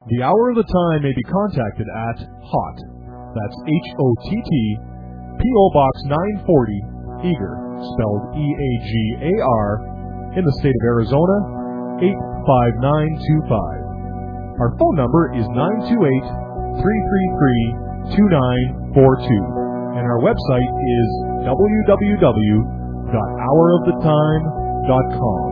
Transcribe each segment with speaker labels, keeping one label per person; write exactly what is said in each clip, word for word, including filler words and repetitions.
Speaker 1: The Hour of the Time may be contacted at HOTT, that's H O T T, P O Box nine forty, Eagar, spelled E A G A R, in the state of Arizona, eight five nine two five. Our phone number is nine two eight, three three three, two nine four two, and our website is w w w dot hour of the time dot com.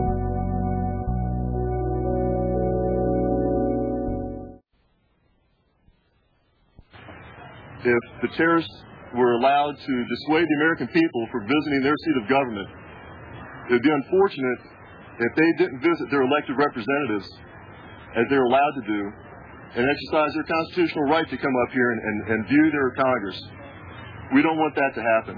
Speaker 2: If the terrorists were allowed to dissuade the American people from visiting their seat of government, it would be unfortunate if they didn't visit their elected representatives as they're allowed to do and exercise their constitutional right to come up here and, and, and view their Congress. We don't want that to happen.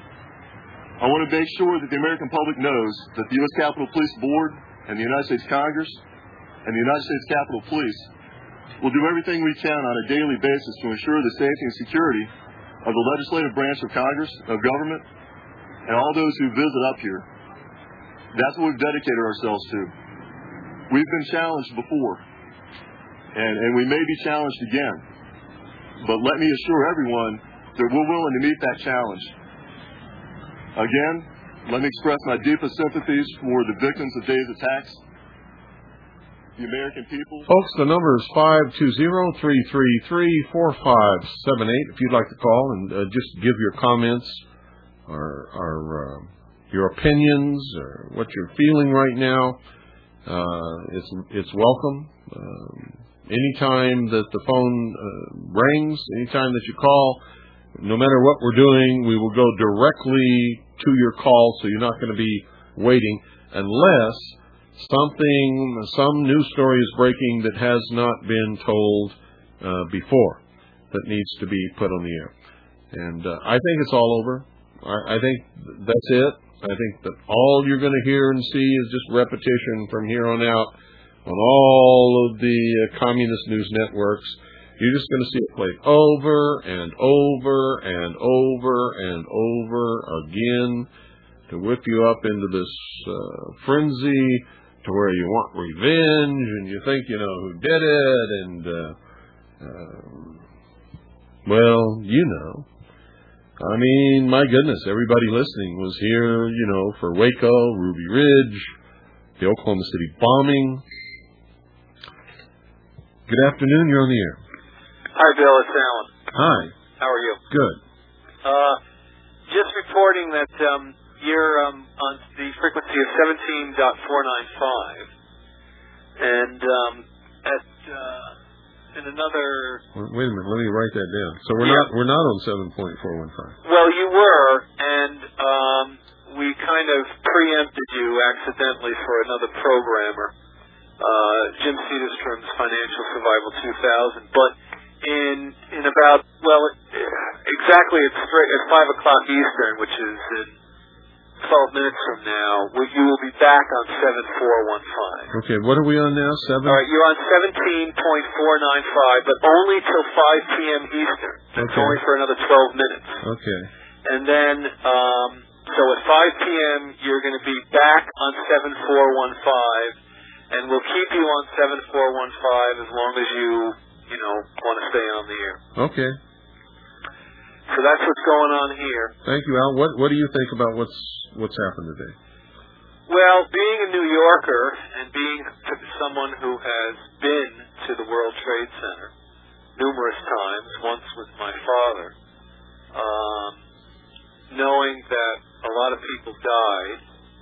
Speaker 2: I want to make sure that the American public knows that the U S Capitol Police Board and the United States Congress and the United States Capitol Police will do everything we can on a daily basis to ensure the safety and security of the legislative branch of Congress, of government, and all those who visit up here. That's what we've dedicated ourselves to. We've been challenged before, and, and we may be challenged again. But let me assure everyone that we're willing to meet that challenge. Again, let me express my deepest sympathies for the victims of today's attacks, the American people.
Speaker 3: Folks, the number is five two zero, three three three, four five seven eight if you'd like to call and uh, just give your comments or, or uh, your opinions or what you're feeling right now. Uh, it's it's welcome. Um, anytime that the phone uh, rings, anytime that you call, no matter what we're doing, we will go directly to your call, so you're not going to be waiting unless something, some news story is breaking that has not been told uh, before that needs to be put on the air. And uh, I think it's all over. I, I think that's it. I think that all you're going to hear and see is just repetition from here on out on all of the uh, communist news networks. You're just going to see it played over and over and over and over again to whip you up into this uh, frenzy to where you want revenge and you think you know who did it and, uh, uh, well, you know. I mean, my goodness, everybody listening was here, you know, for Waco, Ruby Ridge, the Oklahoma City bombing. Good afternoon, you're on the air.
Speaker 4: Hi, Bill, it's Alan.
Speaker 3: Hi.
Speaker 4: How are you?
Speaker 3: Good.
Speaker 4: Uh, just reporting that um, you're um, on the frequency of seventeen point four nine five, and um, at uh, in another.
Speaker 3: Wait a minute, let me write that down. So we're
Speaker 4: yeah.
Speaker 3: not we're not on seven point four one five.
Speaker 4: Well, you were, and um, we kind of preempted you accidentally for another programmer, uh, Jim Cedarstrom's Financial Survival two thousand, but. In in about well exactly at at five o'clock Eastern, which is in twelve minutes from now, you will be back on seven four one five.
Speaker 3: Okay, what are we on now? Seven.
Speaker 4: All right, you're on seventeen point four nine five, but only till five p.m. Eastern. That's okay. Only for another twelve minutes.
Speaker 3: Okay.
Speaker 4: And then um, so at five p.m. you're going to be back on seven four one five, and we'll keep you on seven four one five as long as you. You know, want to stay on the air.
Speaker 3: Okay.
Speaker 4: So that's what's going on here.
Speaker 3: Thank you, Al. What What do you think about what's what's happened today?
Speaker 4: Well, being a New Yorker and being someone who has been to the World Trade Center numerous times, once with my father, um, knowing that a lot of people died,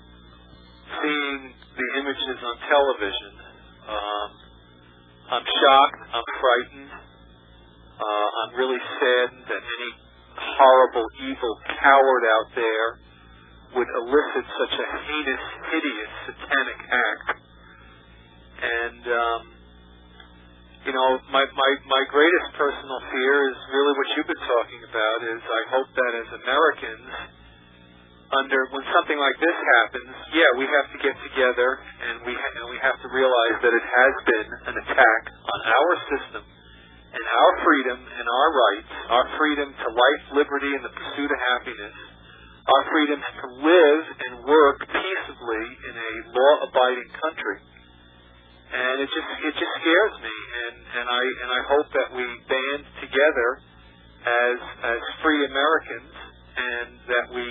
Speaker 4: seeing the images on television. Um, I'm shocked, I'm frightened, uh, I'm really saddened that any horrible, evil coward out there would elicit such a heinous, hideous, satanic act. And, um, you know, my, my, my greatest personal fear is really what you've been talking about, is I hope that as Americans, under when something like this happens, yeah, we have to get together and we ha- and we have to realize that it has been an attack on our system and our freedom and our rights, our freedom to life, liberty, and the pursuit of happiness, our freedom to live and work peaceably in a law-abiding country. and it just it just scares me. And, and I and I hope that we band together as as free Americans, and that we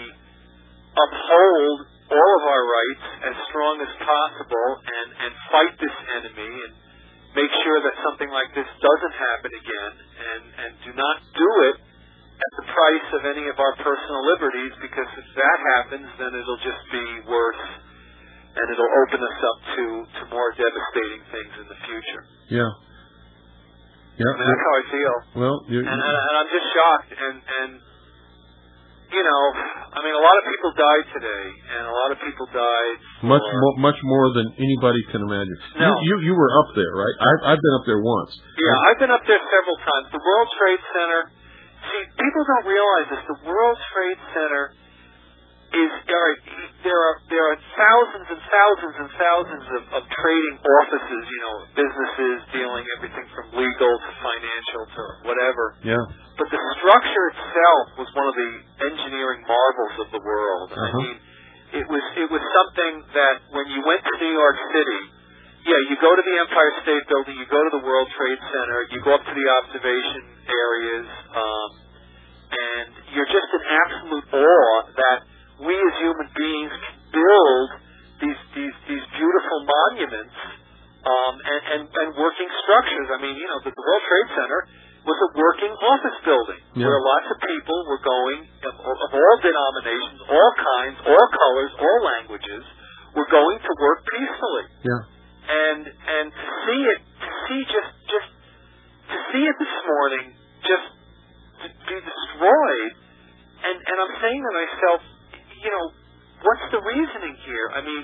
Speaker 4: uphold all of our rights as strong as possible, and, and fight this enemy, and make sure that something like this doesn't happen again, and, and do not do it at the price of any of our personal liberties, because if that happens, then it'll just be worse, and it'll open us up to, to more devastating things in the future.
Speaker 3: Yeah. Yeah.
Speaker 4: I mean, that's how I feel.
Speaker 3: Well, you're,
Speaker 4: and, and, and I'm just shocked, and, and you know, I mean, a lot of people died today, and a lot of people died
Speaker 3: much
Speaker 4: for,
Speaker 3: more, much more than anybody can imagine.
Speaker 4: No.
Speaker 3: You, you, you were up there, right? I, I've been up there once.
Speaker 4: Yeah, I've been up there several times. The World Trade Center. See, people don't realize this. The World Trade Center is there are there are there are thousands and thousands and thousands of, of trading offices. You know, businesses dealing everything from legal to financial to whatever.
Speaker 3: Yeah.
Speaker 4: But the structure itself was one of the engineering marvels of the world.
Speaker 3: Uh-huh.
Speaker 4: I mean, it was it was something that when you went to New York City, yeah, you go to the Empire State Building, you go to the World Trade Center, you go up to the observation areas, um, and you're just in absolute awe that we as human beings can build these these these beautiful monuments um, and, and and working structures. I mean, you know, the, the World Trade Center was a working office building
Speaker 3: yeah.
Speaker 4: where lots of people were going of, of all denominations, all kinds, all colors, all languages, were going to work peacefully.
Speaker 3: Yeah.
Speaker 4: And and to see it, to see just just to see it this morning, just to be destroyed, and and I'm saying to myself, you know, what's the reasoning here? I mean,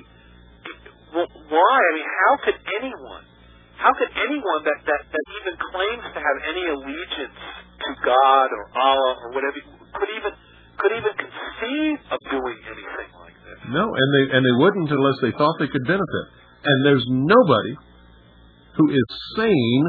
Speaker 4: why? I mean, how could anyone, how could anyone that, that, that even claims to have any allegiance to God or Allah or whatever could even could even conceive of doing anything like this?
Speaker 3: No, and they and they wouldn't unless they thought they could benefit. And there's nobody who is sane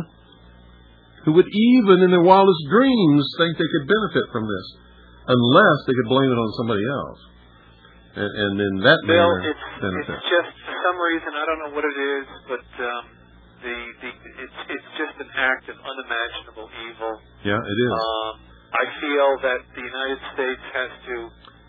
Speaker 3: who would even in their wildest dreams think they could benefit from this, unless they could blame it on somebody else. And, and in that
Speaker 4: Bill,
Speaker 3: manner,
Speaker 4: it's,
Speaker 3: benefit.
Speaker 4: it's just for some reason, I don't know what it is, but um, the the it's it's just an act of unimaginable evil.
Speaker 3: Yeah, it is.
Speaker 4: Um, I feel that the United States has to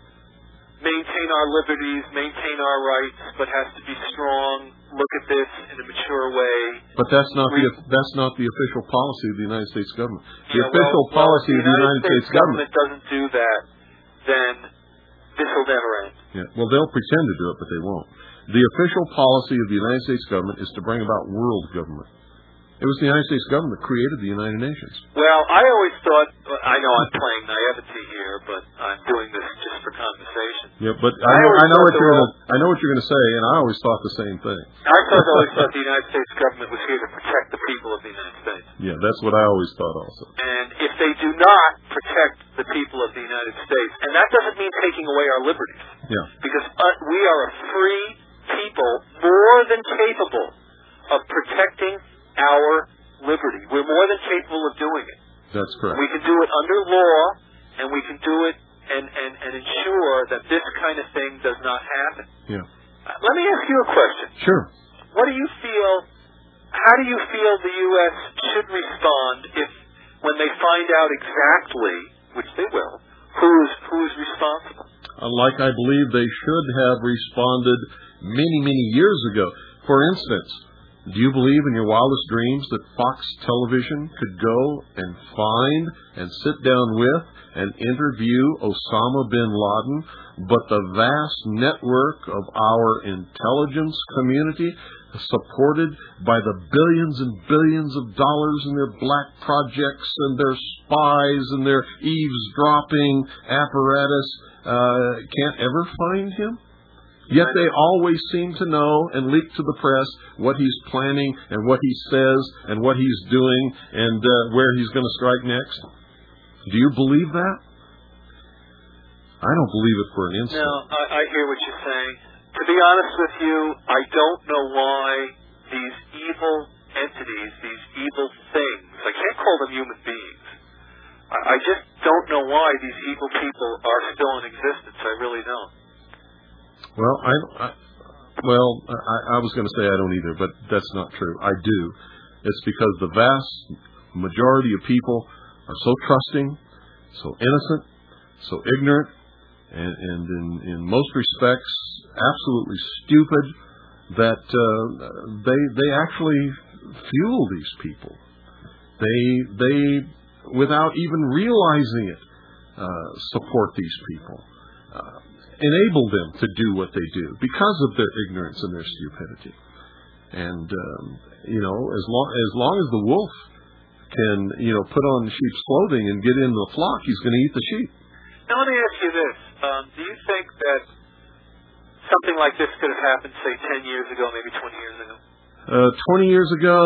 Speaker 4: maintain our liberties, maintain our rights, but has to be strong. Look at this in a mature way.
Speaker 3: But that's not
Speaker 4: we,
Speaker 3: the that's not the official policy of the United States government. The
Speaker 4: yeah,
Speaker 3: official
Speaker 4: well,
Speaker 3: policy
Speaker 4: well,
Speaker 3: of the United States,
Speaker 4: States government,
Speaker 3: government
Speaker 4: doesn't do that, then this will never end.
Speaker 3: Yeah. Well, they'll pretend to do it, but they won't. The official policy of the United States government is to bring about world government. It was the United States government that created the United Nations.
Speaker 4: Well, I always thought, I know I'm playing naivety here, but I'm doing this just for conversation.
Speaker 3: Yeah, but I
Speaker 4: I
Speaker 3: know, I know what you're
Speaker 4: world,
Speaker 3: gonna, I know what you're going to say, and I always thought the same thing.
Speaker 4: I thought, always thought the United States government was here to protect the people of the United States.
Speaker 3: Yeah, that's what I always thought also.
Speaker 4: And if they do not protect the people of the United States, and that doesn't mean taking away our liberties.
Speaker 3: Yeah.
Speaker 4: Because uh, we are a free people, more than capable of protecting our liberty. We're more than capable of doing it.
Speaker 3: That's correct.
Speaker 4: We can do it under law, and we can do it and, and, and ensure that this kind of thing does not happen.
Speaker 3: Yeah.
Speaker 4: Uh, let me ask you a question.
Speaker 3: Sure.
Speaker 4: What do you feel, how do you feel the U S should respond if, when they find out exactly, which they will, who is, who is responsible?
Speaker 3: Uh, like I believe they should have responded many, many years ago. For instance, do you believe in your wildest dreams that Fox Television could go and find and sit down with and interview Osama bin Laden, but the vast network of our intelligence community, supported by the billions and billions of dollars in their black projects and their spies and their eavesdropping apparatus, uh, can't ever find him? Yet they always seem to know and leak to the press what he's planning and what he says and what he's doing and uh, where he's going to strike next. Do you believe that? I don't believe it for an instant.
Speaker 4: No, I, I hear what you're saying. To be honest with you, I don't know why these evil entities, these evil things, I can't call them human beings. I, I just don't know why these evil people are still in existence. I really don't.
Speaker 3: Well, I, I Well, I, I was going to say I don't either, but that's not true. I do. It's because the vast majority of people are so trusting, so innocent, so ignorant, and, and in, in most respects, absolutely stupid, that uh, they they actually fuel these people. They they, without even realizing it, uh, support these people, uh, enable them to do what they do because of their ignorance and their stupidity. And um, you know, as long as long as the wolf can, you know, put on the sheep's clothing and get into the flock, he's going to eat the sheep.
Speaker 4: Now, let me ask you this: um, do you think that something like this could have happened, say, ten years ago, maybe twenty years ago?
Speaker 3: Uh, twenty years ago,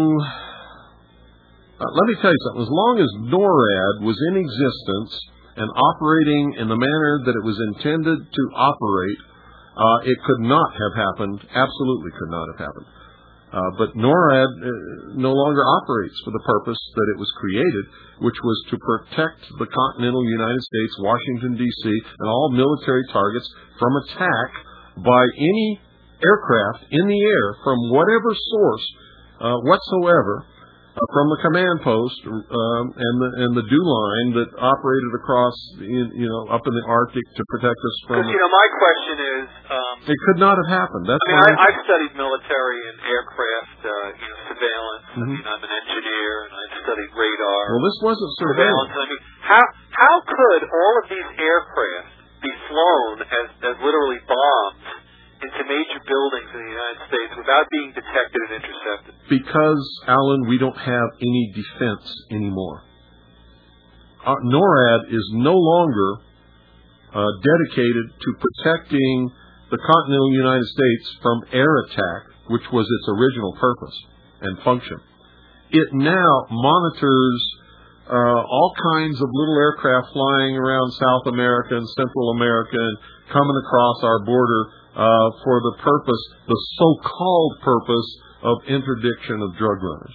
Speaker 3: uh, let me tell you something. As long as NORAD was in existence and operating in the manner that it was intended to operate, uh, it could not have happened. Absolutely could not have happened. Uh, but NORAD uh, no longer operates for the purpose that it was created, which was to protect the continental United States, Washington, D C, and all military targets from attack by any aircraft in the air from whatever source uh, whatsoever, uh, from the command post um, and the and the dew line that operated across, in, you know, up in the Arctic to protect us from.
Speaker 4: Because, you know, my question is, um,
Speaker 3: it could not have happened. That's
Speaker 4: I mean, I, I've studied military and aircraft, uh, you know, surveillance.
Speaker 3: Mm-hmm.
Speaker 4: I mean, I'm an engineer, and I've studied radar.
Speaker 3: Well, this wasn't surveillance.
Speaker 4: I mean, how how could all of these aircraft be flown as as literally bombs into major buildings in the United States without being detected and intercepted?
Speaker 3: Because, Alan, we don't have any defense anymore. Uh, NORAD is no longer uh, dedicated to protecting the continental United States from air attack, which was its original purpose and function. It now monitors uh, all kinds of little aircraft flying around South America and Central America and coming across our border Uh, for the purpose, the so-called purpose of interdiction of drug runners.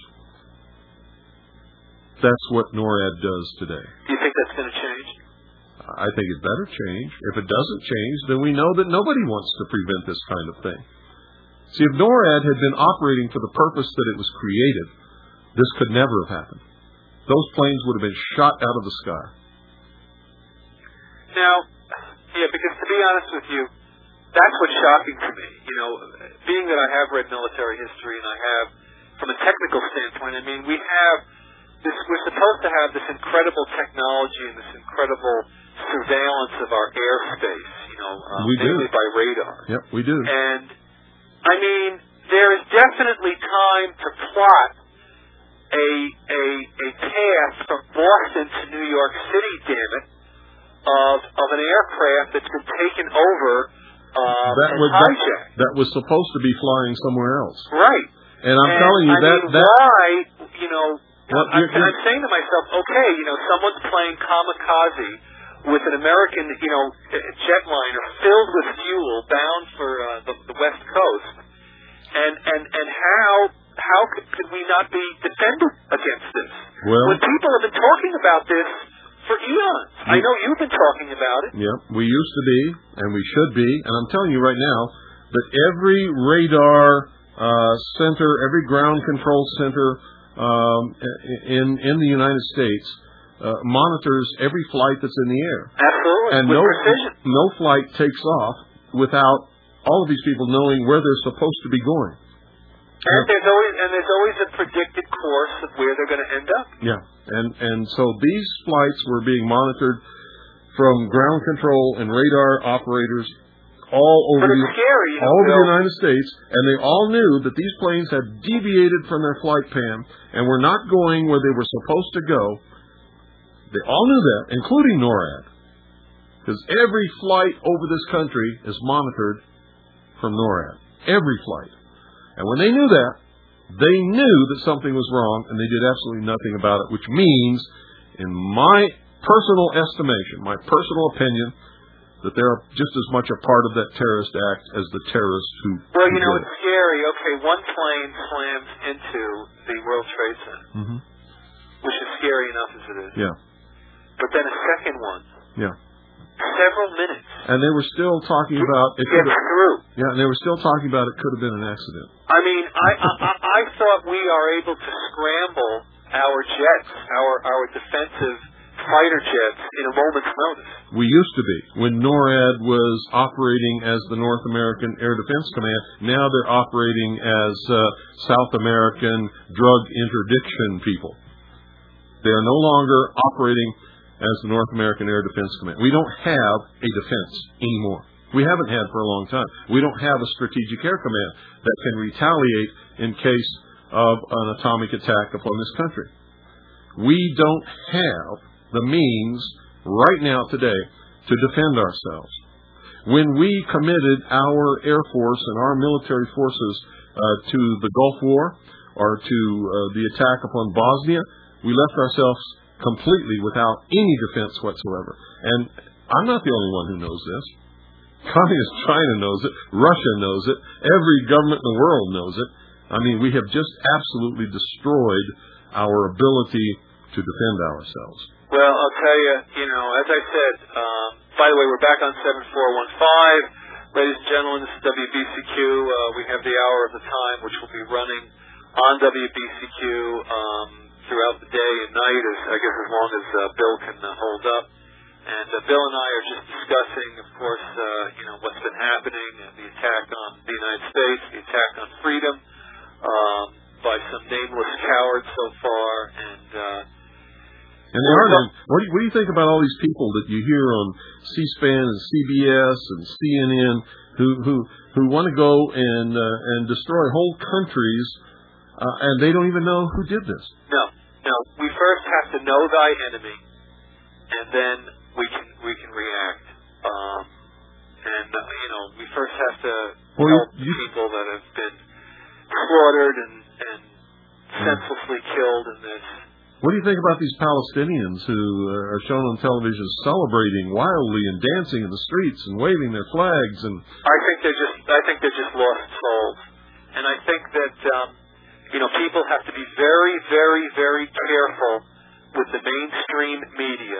Speaker 3: That's what NORAD does today.
Speaker 4: Do you think that's going to change?
Speaker 3: I think it better change. If it doesn't change, then we know that nobody wants to prevent this kind of thing. See, if NORAD had been operating for the purpose that it was created, this could never have happened. Those planes would have been shot out of the sky.
Speaker 4: Now, yeah, because to be honest with you, that's what's shocking to me. You know, being that I have read military history and I have, from a technical standpoint, I mean, we have this, we're supposed to have this incredible technology and this incredible surveillance of our airspace, you know, um,
Speaker 3: we do.
Speaker 4: mainly by radar.
Speaker 3: Yep, we do.
Speaker 4: And, I mean, there is definitely time to plot a, a, a path from Boston to New York City, damn it, of, of an aircraft that's been taken over Um,
Speaker 3: that, was, that, that was supposed to be flying somewhere else.
Speaker 4: Right.
Speaker 3: And I'm
Speaker 4: and,
Speaker 3: telling you
Speaker 4: I
Speaker 3: that...
Speaker 4: mean,
Speaker 3: that
Speaker 4: why, you know,
Speaker 3: well,
Speaker 4: I'm,
Speaker 3: you're, you're,
Speaker 4: I'm saying to myself, okay, you know, someone's playing kamikaze with an American, you know, jetliner filled with fuel bound for uh, the, the West Coast. And, and, and how, how could, could we not be defended against this?
Speaker 3: Well,
Speaker 4: when people have been talking about this for eons. I know you've been talking about it.
Speaker 3: Yeah, we used to be, and we should be. And I'm telling you right now that every radar uh, center, every ground control center um, in in the United States uh, monitors every flight that's in the air.
Speaker 4: Absolutely,
Speaker 3: and
Speaker 4: with
Speaker 3: no,
Speaker 4: precision.
Speaker 3: No flight takes off without all of these people knowing where they're supposed to be going.
Speaker 4: And there's always and there's always a predicted course of where they're going to end up.
Speaker 3: Yeah, and and so these flights were being monitored from ground control and radar operators all over
Speaker 4: but it's
Speaker 3: the
Speaker 4: scary, you know,
Speaker 3: all over
Speaker 4: Bill.
Speaker 3: the United States, and they all knew that these planes had deviated from their flight plan and were not going where they were supposed to go. They all knew that, including NORAD, because every flight over this country is monitored from NORAD. Every flight. And when they knew that, they knew that something was wrong, and they did absolutely nothing about it, which means, in my personal estimation, my personal opinion, that they're just as much a part of that terrorist act as the terrorists who
Speaker 4: Well, you
Speaker 3: who
Speaker 4: know,
Speaker 3: did
Speaker 4: it's
Speaker 3: it.
Speaker 4: scary. Okay, one plane slams into the World Trade Center,
Speaker 3: Mm-hmm.
Speaker 4: which is scary enough as it is.
Speaker 3: Yeah.
Speaker 4: But then a second one
Speaker 3: Yeah.
Speaker 4: several minutes.
Speaker 3: And they were still talking about it.
Speaker 4: Get through.
Speaker 3: Yeah, and they were still talking about it could have been an accident.
Speaker 4: I mean, I, I I thought we are able to scramble our jets, our our defensive fighter jets, in a moment's notice.
Speaker 3: We used to be. When NORAD was operating as the North American Air Defense Command, now they're operating as uh, South American drug interdiction people. They are no longer operating as the North American Air Defense Command. We don't have a defense anymore. We haven't had for a long time. We don't have a strategic air command that can retaliate in case of an atomic attack upon this country. We don't have the means right now today to defend ourselves. When we committed our Air Force and our military forces uh, to the Gulf War or to uh, the attack upon Bosnia, we left ourselves completely without any defense whatsoever. And I'm not the only one who knows this. Communist China knows it. Russia knows it. Every government in the world knows it. I mean, we have just absolutely destroyed our ability to defend ourselves.
Speaker 4: Well, I'll tell you, you know, as I said, um, by the way, we're back on seven four one five. Ladies and gentlemen, this is W B C Q. Uh, we have the hour of the time, which will be running on W B C Q um, throughout the day and night, as I guess as long as uh, Bill can uh, hold up. And uh, Bill and I are just discussing, of course, uh, you know, what's been happening, uh, the attack on the United States, the attack on freedom um, by some nameless cowards so far, and uh,
Speaker 3: And they are not, what, do you, what do you think about all these people that you hear on C-SPAN and C B S and C N N who who, who want to go and uh, and destroy whole countries, uh, and they don't even know who did this?
Speaker 4: No, no. We first have to know thy enemy, and then we can we can react. Um, and uh, you know, we first have to
Speaker 3: well,
Speaker 4: help
Speaker 3: you, you,
Speaker 4: people that have been slaughtered and, and senselessly killed in this.
Speaker 3: What do you think about these Palestinians who are shown on television celebrating wildly and dancing in the streets and waving their flags? And
Speaker 4: I think they're just I think they're just lost souls, and I think that um, you know people have to be very, very, very careful with the mainstream media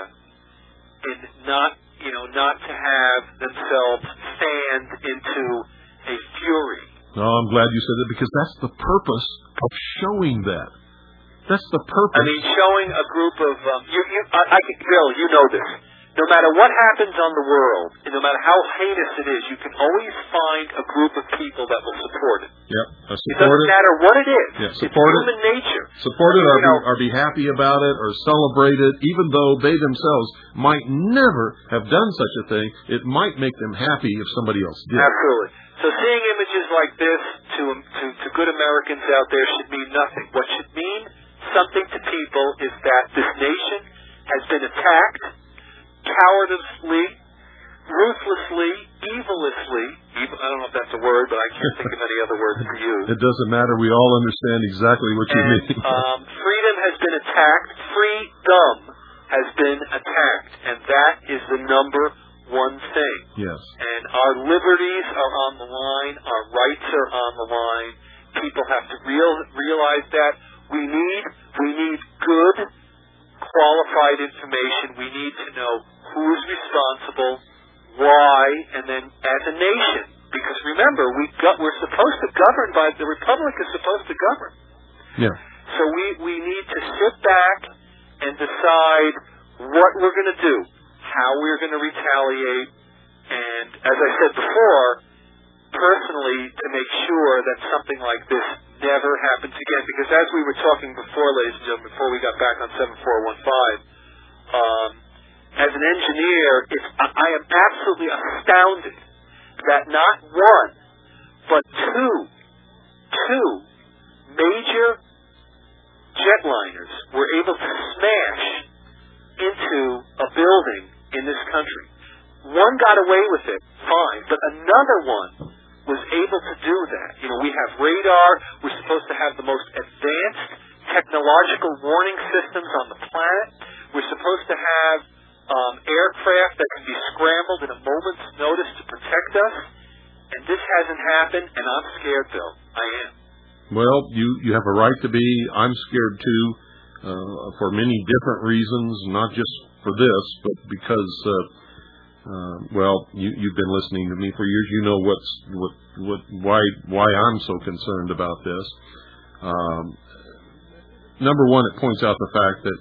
Speaker 4: in not you know not to have themselves stand into a fury.
Speaker 3: No, I'm glad you said that, because that's the purpose of showing that. That's the purpose.
Speaker 4: I mean, showing a group of um, you, you, I, I can, Bill, you know this. No matter what happens on the world, and no matter how heinous it is, you can always find a group of people that will support it.
Speaker 3: Yep, I support
Speaker 4: it doesn't
Speaker 3: it.
Speaker 4: matter what it is.
Speaker 3: Yeah, support
Speaker 4: it's
Speaker 3: it.
Speaker 4: Human nature.
Speaker 3: Support it, or,
Speaker 4: you know,
Speaker 3: be, or be happy about it, or celebrate it, even though they themselves might never have done such a thing. It might make them happy if somebody else did.
Speaker 4: Absolutely. So seeing images like this to to, to good Americans out there should mean nothing. What should mean something to people is that this nation has been attacked cowardly, ruthlessly, evilishly. Evil, I don't know if that's a word, but I can't think of any other words to use.
Speaker 3: It doesn't matter. We all understand exactly what you
Speaker 4: and,
Speaker 3: mean.
Speaker 4: um, freedom has been attacked. Freedom has been attacked, and that is the number one thing.
Speaker 3: Yes.
Speaker 4: And our liberties are on the line. Our rights are on the line. People have to real, realize that. We need we need good, qualified information. We need to know who is responsible, why, and then as a nation. Because remember, we got, we're supposed to govern by the Republic is supposed to govern.
Speaker 3: Yeah.
Speaker 4: So we, we need to sit back and decide what we're going to do, how we're going to retaliate, and as I said before, personally, to make sure that something like this never happens again. Because as we were talking before, ladies and gentlemen, before we got back on seven four one five, um, as an engineer, it's, I am absolutely astounded that not one, but two, two major jetliners were able to smash into a building in this country. One got away with it, fine, but another one was able to do that. You know, we have radar. We're supposed to have the most advanced technological warning systems on the planet. We're supposed to have um, aircraft that can be scrambled in a moment's notice to protect us. And this hasn't happened, and I'm scared, Bill. I am.
Speaker 3: Well, you, you have a right to be. I'm scared, too, uh, for many different reasons, not just for this, but because uh, Uh, well, you, you've been listening to me for years. You know what's what what why why I'm so concerned about this. Um, number one, it points out the fact that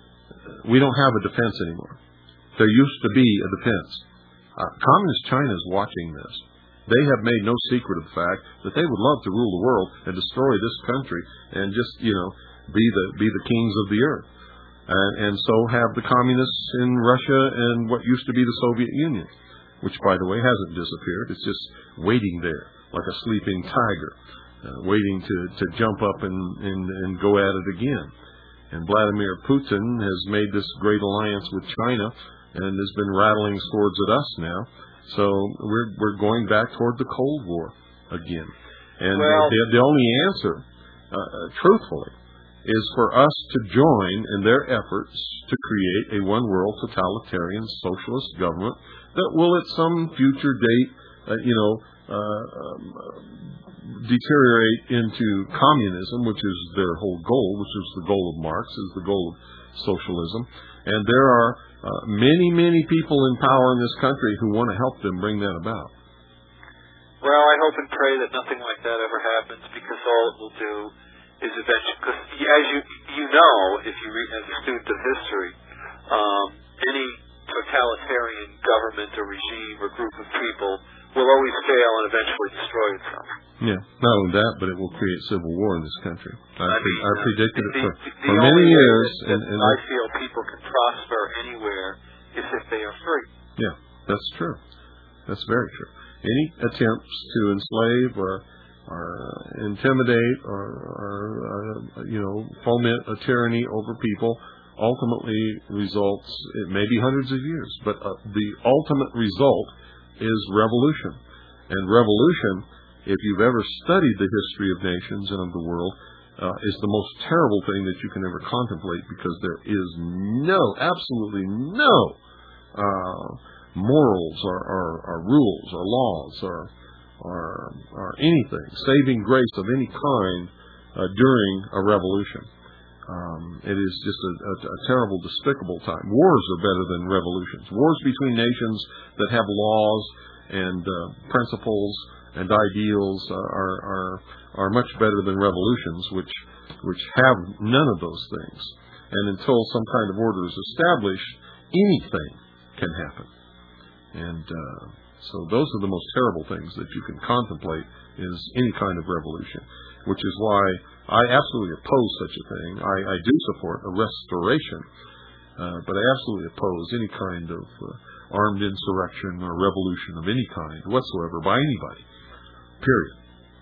Speaker 3: we don't have a defense anymore. There used to be a defense. Uh, Communist China is watching this. They have made no secret of the fact that they would love to rule the world and destroy this country and just, you know, be the be the kings of the earth. And, and so have the communists in Russia and what used to be the Soviet Union, which, by the way, hasn't disappeared. It's just waiting there like a sleeping tiger, uh, waiting to, to jump up and, and, and go at it again. And Vladimir Putin has made this great alliance with China and has been rattling swords at us now. So we're we're going back toward the Cold War again. And
Speaker 4: well,
Speaker 3: the, the only answer, uh, truthfully, is for us to join in their efforts to create a one-world totalitarian socialist government that will at some future date, uh, you know, uh, um, deteriorate into communism, which is their whole goal, which is the goal of Marx, is the goal of socialism. And there are uh, many, many people in power in this country who want to help them bring that about.
Speaker 4: Well, I hope and pray that nothing like that ever happens, because all it will do is eventually, because as you you know, if you read as a student of history, um, any totalitarian government or regime or group of people will always fail and eventually destroy itself.
Speaker 3: Yeah, not only that, but it will create civil war in this country. I,
Speaker 4: I, mean,
Speaker 3: I predicted
Speaker 4: the,
Speaker 3: it for,
Speaker 4: the,
Speaker 3: for
Speaker 4: the
Speaker 3: many years.
Speaker 4: That,
Speaker 3: and, and
Speaker 4: I feel people can prosper anywhere is if they are free.
Speaker 3: Yeah, that's true. That's very true. Any attempts to enslave or or intimidate or, or uh, you know, foment a tyranny over people ultimately results, it may be hundreds of years, but uh, the ultimate result is revolution. And revolution, if you've ever studied the history of nations and of the world, uh, is the most terrible thing that you can ever contemplate, because there is no, absolutely no uh, morals or, or, or rules or laws or or, or anything, saving grace of any kind uh, during a revolution. Um, it is just a, a, a terrible, despicable time. Wars are better than revolutions. Wars between nations that have laws and uh, principles and ideals uh, are, are are much better than revolutions, which which have none of those things. And until some kind of order is established, anything can happen. And uh, so those are the most terrible things that you can contemplate, is any kind of revolution, which is why I absolutely oppose such a thing. I, I do support a restoration, uh, but I absolutely oppose any kind of uh, armed insurrection or revolution of any kind whatsoever by anybody, period.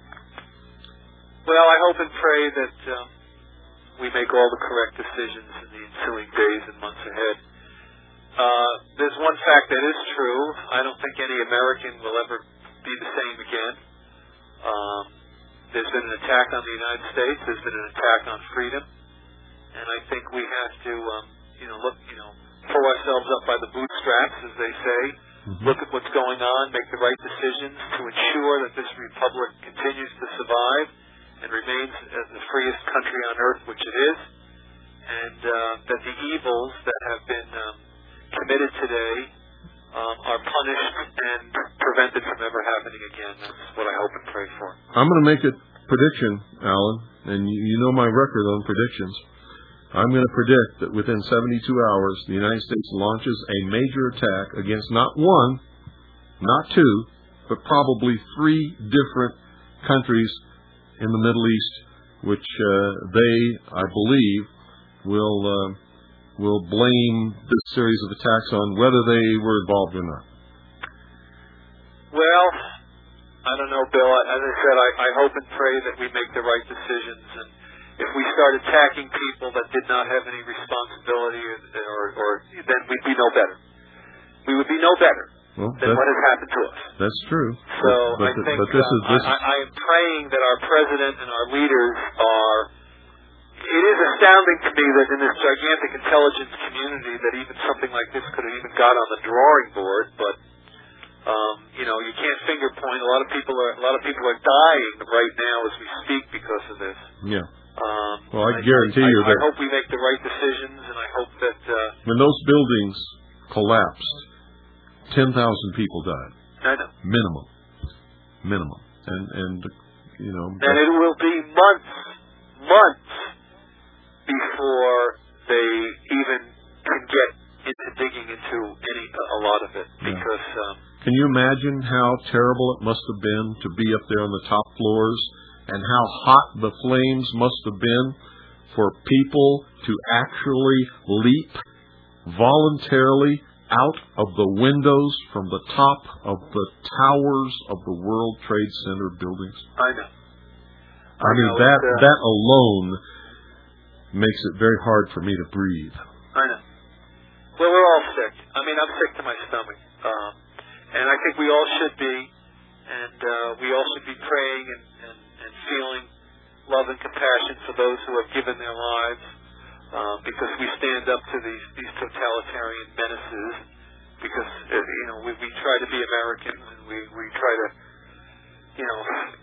Speaker 4: Well, I hope and pray that um, we make all the correct decisions in the ensuing days and months ahead. Uh, there's one fact that is true. I don't think any American will ever be the same again. Um, there's been an attack on the United States. There's been an attack on freedom. And I think we have to, um, you know, look, you know, pull ourselves up by the bootstraps, as they say. Mm-hmm. Look at what's going on, make the right decisions to ensure that this republic continues to survive and remains as the freest country on earth, which it is. And uh, that the evils that have been um, committed today um, are punished and prevented from ever happening again. That's what I hope and pray for.
Speaker 3: I'm going to make a prediction, Alan, and you, you know my record on predictions. I'm going to predict that within seventy-two hours, the United States launches a major attack against not one, not two, but probably three different countries in the Middle East, which uh, they, I believe, will... Uh, will blame this series of attacks on, whether they were involved or not.
Speaker 4: Well, I don't know, Bill. As I said, I, I hope and pray that we make the right decisions. And if we start attacking people that did not have any responsibility, or, or then we'd be no better. We would be no better well, than what has happened to us.
Speaker 3: That's true.
Speaker 4: So
Speaker 3: but, but,
Speaker 4: I think
Speaker 3: but this
Speaker 4: uh,
Speaker 3: is, this
Speaker 4: I, I am praying that our president and our leaders are... It is astounding to me that in this gigantic intelligence community that even something like this could have even got on the drawing board. But um, you know, you can't finger point. A lot of people are a lot of people are dying right now as we speak because of this.
Speaker 3: Yeah.
Speaker 4: Um,
Speaker 3: well, I,
Speaker 4: I
Speaker 3: guarantee
Speaker 4: I,
Speaker 3: you
Speaker 4: I,
Speaker 3: that
Speaker 4: I hope we make the right decisions, and I hope that uh,
Speaker 3: when those buildings collapsed ten thousand people died.
Speaker 4: I know.
Speaker 3: Minimum. Minimum. And, and you know...
Speaker 4: And it will be months, months before they even can get into digging into any a lot of it. Because...
Speaker 3: Yeah.
Speaker 4: Um,
Speaker 3: Can you imagine how terrible it must have been to be up there on the top floors, and how hot the flames must have been for people to actually leap voluntarily out of the windows from the top of the towers of the World Trade Center buildings?
Speaker 4: I know.
Speaker 3: I, I mean,
Speaker 4: know,
Speaker 3: that
Speaker 4: uh,
Speaker 3: that alone makes it very hard for me to breathe.
Speaker 4: I know. Well, we're all sick. I mean, I'm sick to my stomach. Um, and I think we all should be. And uh, we all should be praying and, and, and feeling love and compassion for those who have given their lives. Uh, because we stand up to these, these totalitarian menaces, because uh, you know we, we try to be Americans, and we, we try to you know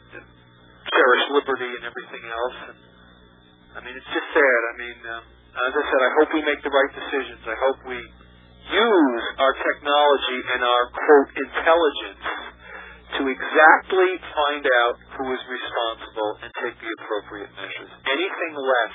Speaker 4: cherish liberty and everything else. And I mean, it's just sad. I mean, um, as I said, I hope we make the right decisions. I hope we use our technology and our quote intelligence to exactly find out who is responsible and take the appropriate measures. Anything less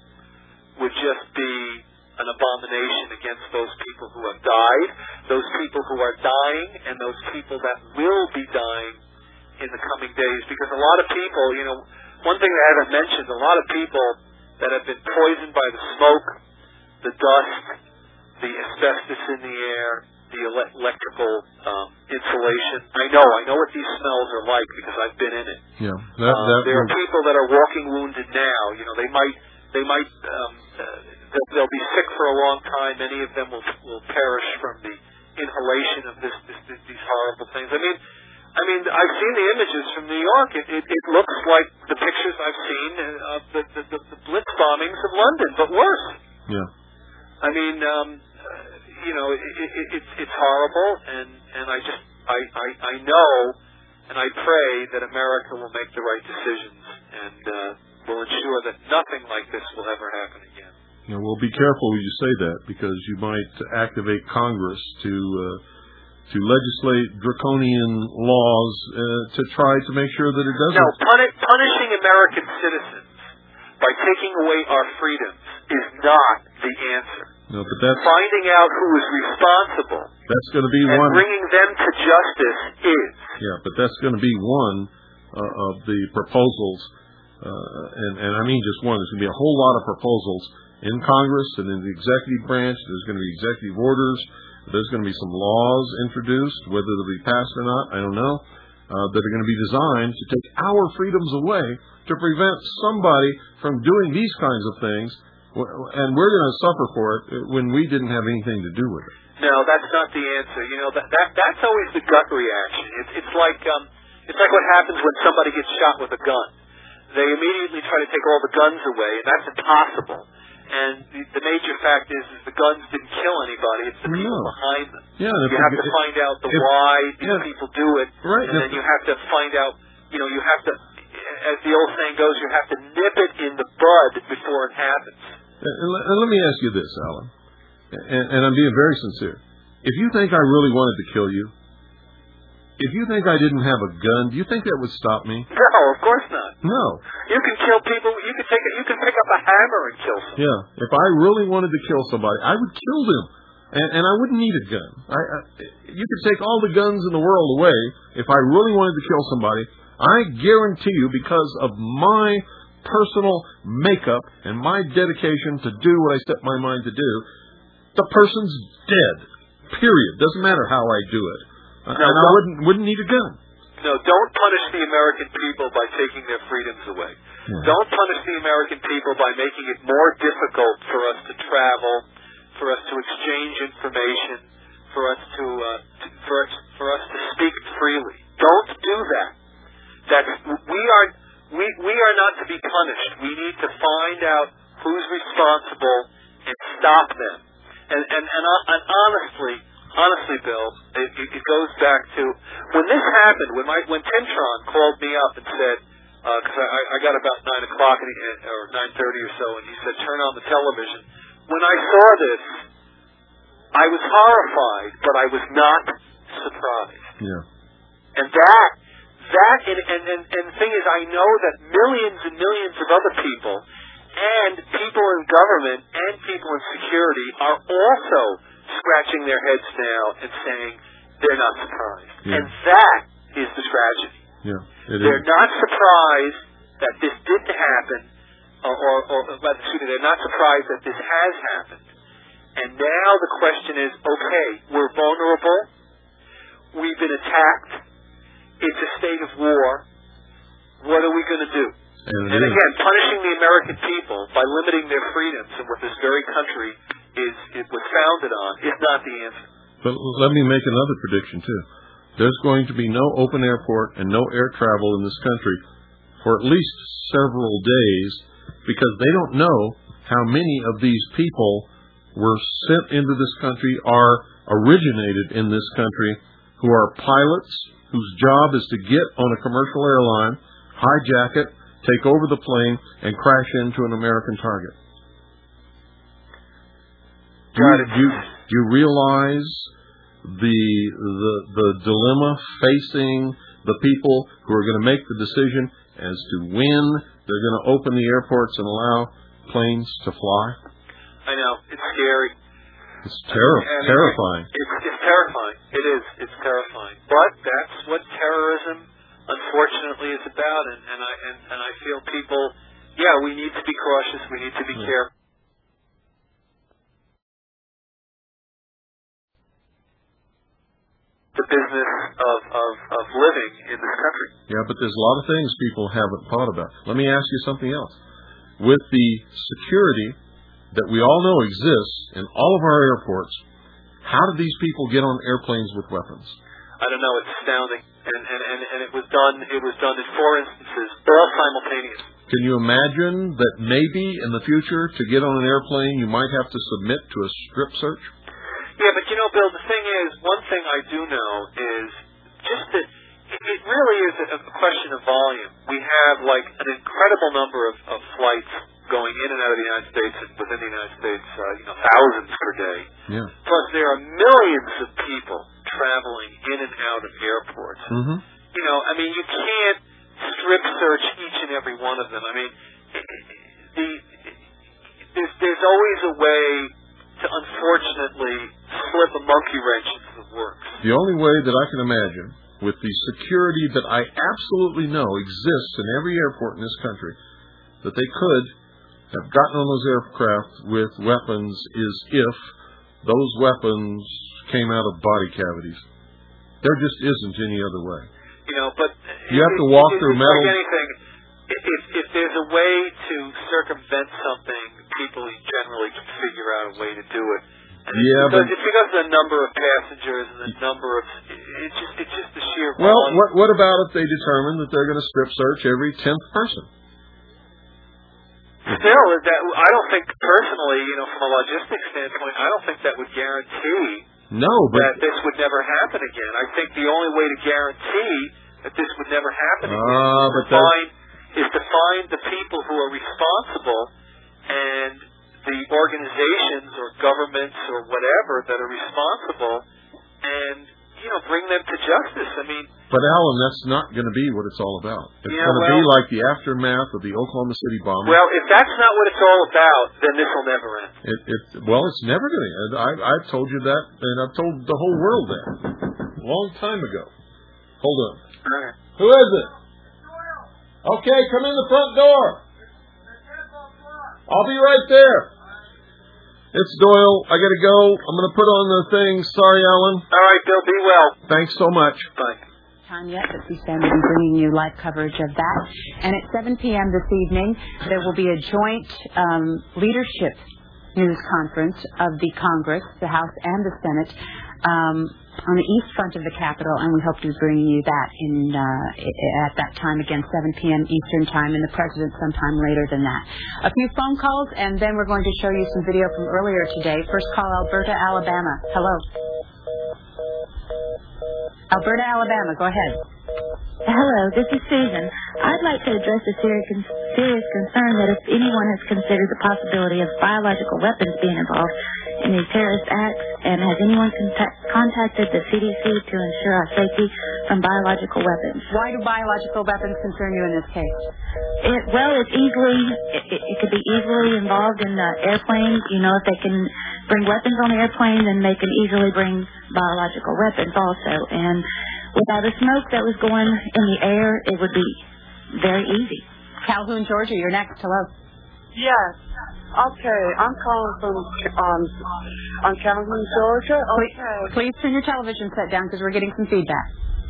Speaker 4: would just be an abomination against those people who have died, those people who are dying, and those people that will be dying in the coming days. Because a lot of people, you know, one thing I haven't mentioned, a lot of people that have been poisoned by the smoke, the dust, the asbestos in the air, the ele- electrical um, insulation. I know, I know what these smells are like because I've been in it.
Speaker 3: Yeah, that,
Speaker 4: um,
Speaker 3: that
Speaker 4: there
Speaker 3: will...
Speaker 4: are people that are walking wounded now. You know, they might, they might, um, uh, they'll, they'll be sick for a long time. Many of them will will perish from the inhalation of this, this, this these horrible things. I mean, I mean, I've seen the images from New York. It, it, it looks like the pictures I've seen of the, the, the, the Blitz bombings of London, but worse.
Speaker 3: Yeah.
Speaker 4: I mean, um, you know, it, it, it's it's horrible, and, and I just I, I I know, and I pray that America will make the right decisions and uh, will ensure that nothing like this will ever happen again.
Speaker 3: You know, well, be careful when you say that, because you might activate Congress to uh, to legislate draconian laws uh, to try to make sure that it doesn't.
Speaker 4: No, puni- punishing American citizens by taking away our freedoms is not the answer.
Speaker 3: No, but that's
Speaker 4: finding out who is responsible.
Speaker 3: That's going to be
Speaker 4: and
Speaker 3: one.
Speaker 4: Bringing them to justice is.
Speaker 3: Yeah, but that's going to be one uh, of the proposals, uh, and and I mean just one. There's going to be a whole lot of proposals in Congress and in the executive branch. There's going to be executive orders. There's going to be some laws introduced, whether they'll be passed or not, I don't know, uh, that are going to be designed to take our freedoms away to prevent somebody from doing these kinds of things. And we're going to suffer for it when we didn't have anything to do with it.
Speaker 4: No, that's not the answer. You know, that, that that's always the gut reaction. It's it's like um, it's like what happens when somebody gets shot with a gun. They immediately try to take all the guns away, and that's impossible. And the, the major fact is, is the guns didn't kill anybody. It's the people
Speaker 3: no.
Speaker 4: behind them.
Speaker 3: Yeah,
Speaker 4: you have to
Speaker 3: if,
Speaker 4: find out the
Speaker 3: if,
Speaker 4: why these
Speaker 3: yeah.
Speaker 4: people do it,
Speaker 3: right.
Speaker 4: and then you have to find out. You know, you have to, as the old saying goes, you have to nip it in the bud before it happens.
Speaker 3: And let me ask you this, Alan, and, and I'm being very sincere. If you think I really wanted to kill you, if you think I didn't have a gun, do you think that would stop me?
Speaker 4: No, of course not.
Speaker 3: No.
Speaker 4: You can kill people. You can take. A, you can pick up a hammer and kill someone.
Speaker 3: Yeah. If I really wanted to kill somebody, I would kill them, and, and I wouldn't need a gun. I, I, you could take all the guns in the world away. If I really wanted to kill somebody, I guarantee you, because of my personal makeup and my dedication to do what I set my mind to do, the person's dead. Period. Doesn't matter how I do it.
Speaker 4: No,
Speaker 3: and I wouldn't wouldn't need a gun.
Speaker 4: No, don't punish the American people by taking their freedoms away.
Speaker 3: Yeah.
Speaker 4: Don't punish the American people by making it more difficult for us to travel, for us to exchange information, for us to, uh, to for us for us to speak freely. Don't do that. That we are we we are not to be punished. We need to find out who's responsible and stop them. And and and, uh, and honestly. Honestly, Bill, it, it goes back to when this happened. When my when Tintron called me up and said, because uh, I, I got about nine o'clock and he, or nine thirty or so, and he said, "Turn on the television." When I saw this, I I was horrified, but I was not surprised.
Speaker 3: Yeah.
Speaker 4: And that, that, and, and, and, and the thing is, I know that millions and millions of other people, and people in government, and people in security, are also scratching their heads now and saying they're not surprised.
Speaker 3: Yeah.
Speaker 4: And that is the tragedy.
Speaker 3: Yeah, it
Speaker 4: they're
Speaker 3: is.
Speaker 4: not surprised that this didn't happen, or, or, or excuse me, they're not surprised that this has happened. And now the question is, okay, we're vulnerable, we've been attacked, it's a state of war, what are we going to do?
Speaker 3: And,
Speaker 4: and again, punishing the American people by limiting their freedoms and what this very country is it was founded on is not the answer.
Speaker 3: But let me make another prediction, too. There's going to be no open airport and no air travel in this country for at least several days because they don't know how many of these people were sent into this country, are originated in this country, who are pilots whose job is to get on a commercial airline, hijack it, take over the plane, and crash into an American target. Do you, do, you, do you realize the, the the dilemma facing the people who are going to make the decision as to when they're going to open the airports and allow planes to fly?
Speaker 4: I know. It's scary.
Speaker 3: It's terri-
Speaker 4: and
Speaker 3: terrifying.
Speaker 4: It, it's, it's terrifying. It is. It's terrifying. But that's what terrorism, unfortunately, is about. And, and, I, and, and I feel people, yeah, we need to be cautious. We need to be yeah. careful. The business of, of, of living in this country.
Speaker 3: Yeah, but there's a lot of things people haven't thought about. Let me ask you something else. With the security that we all know exists in all of our airports, how did these people get on airplanes with weapons?
Speaker 4: I don't know. It's astounding. And, and, and, and it was done it was done in four instances, all simultaneous.
Speaker 3: Can you imagine that maybe in the future to get on an airplane you might have to submit to a strip search?
Speaker 4: Yeah, but you know, Bill, the thing is, one thing I do know is just that it really is a question of volume. We have, like, an incredible number of, of flights going in and out of the United States and within the United States, uh, you know, thousands per day.
Speaker 3: Yeah.
Speaker 4: Plus, there are millions of people traveling in and out of airports.
Speaker 3: Mm-hmm.
Speaker 4: You know, I mean, you can't strip search each and every one of them. I mean, the, there's, there's always a way to, unfortunately, slip a monkey wrench into the works.
Speaker 3: The only way that I can imagine, with the security that I absolutely know exists in every airport in this country, that they could have gotten on those aircraft with weapons is if those weapons came out of body cavities. There just isn't any other way.
Speaker 4: You know, but
Speaker 3: you have to walk
Speaker 4: it,
Speaker 3: through
Speaker 4: it's
Speaker 3: metal.
Speaker 4: Like anything, if, if there's a way to circumvent something, people generally can figure out a way to do it. And
Speaker 3: yeah,
Speaker 4: it's because,
Speaker 3: but
Speaker 4: it's because of the number of passengers and the number of it's just it's just the sheer.
Speaker 3: Well,
Speaker 4: volume.
Speaker 3: what what about if they determine that they're going to strip search every tenth person?
Speaker 4: Still, that I don't think personally, you know, from a logistics standpoint, I don't think that would guarantee
Speaker 3: no, but
Speaker 4: that this would never happen again. I think the only way to guarantee that this would never happen again
Speaker 3: uh,
Speaker 4: is,
Speaker 3: but
Speaker 4: to find, is to find the people who are responsible and the organizations or governments or whatever that are responsible, and you know, bring them to justice. I mean,
Speaker 3: but Alan, that's not going to be what it's all about. It's
Speaker 4: yeah,
Speaker 3: going to
Speaker 4: well,
Speaker 3: be like the aftermath of the Oklahoma City bombing.
Speaker 4: Well, if that's not what it's all about, then this will never end.
Speaker 3: It, it well, it's never going to end. I, I've told you that, and I've told the whole world that a long time ago. Hold on.
Speaker 4: Right.
Speaker 3: Who is it? Okay, come in the front door. I'll be right there. It's Doyle. I got to go. I'm going to put on the thing. Sorry, Alan.
Speaker 4: All right, Bill. Be well.
Speaker 3: Thanks so much.
Speaker 4: Bye.
Speaker 5: Time yet, but we stand to be bringing you live coverage of that. And at seven p.m. this evening, there will be a joint um, leadership news conference of the Congress, the House, and the Senate um, on the east front of the Capitol, and we hope to be bringing you that in uh, at that time, again, seven p.m. Eastern Time, and the President sometime later than that. A few phone calls, and then we're going to show you some video from earlier today. First call, Alberta, Alabama. Hello. Alberta, Alabama, go ahead.
Speaker 6: Hello, this is Susan. I'd like to address a serious, serious concern that if anyone has considered the possibility of biological weapons being involved in any terrorist acts? And has anyone contact, contacted the C D C to ensure our safety from biological weapons?
Speaker 5: Why do biological weapons concern you in this case?
Speaker 6: It, well, it's easily, it, it, it could be easily involved in uh, airplanes. You know, if they can bring weapons on the airplane, then they can easily bring biological weapons also. And without the smoke that was going in the air, it would be very easy.
Speaker 5: Calhoun, Georgia, you're next. Hello.
Speaker 7: Yes. Okay, I'm calling from um, on Calhoun, Georgia. Okay.
Speaker 5: Please turn your television set down because we're getting some feedback.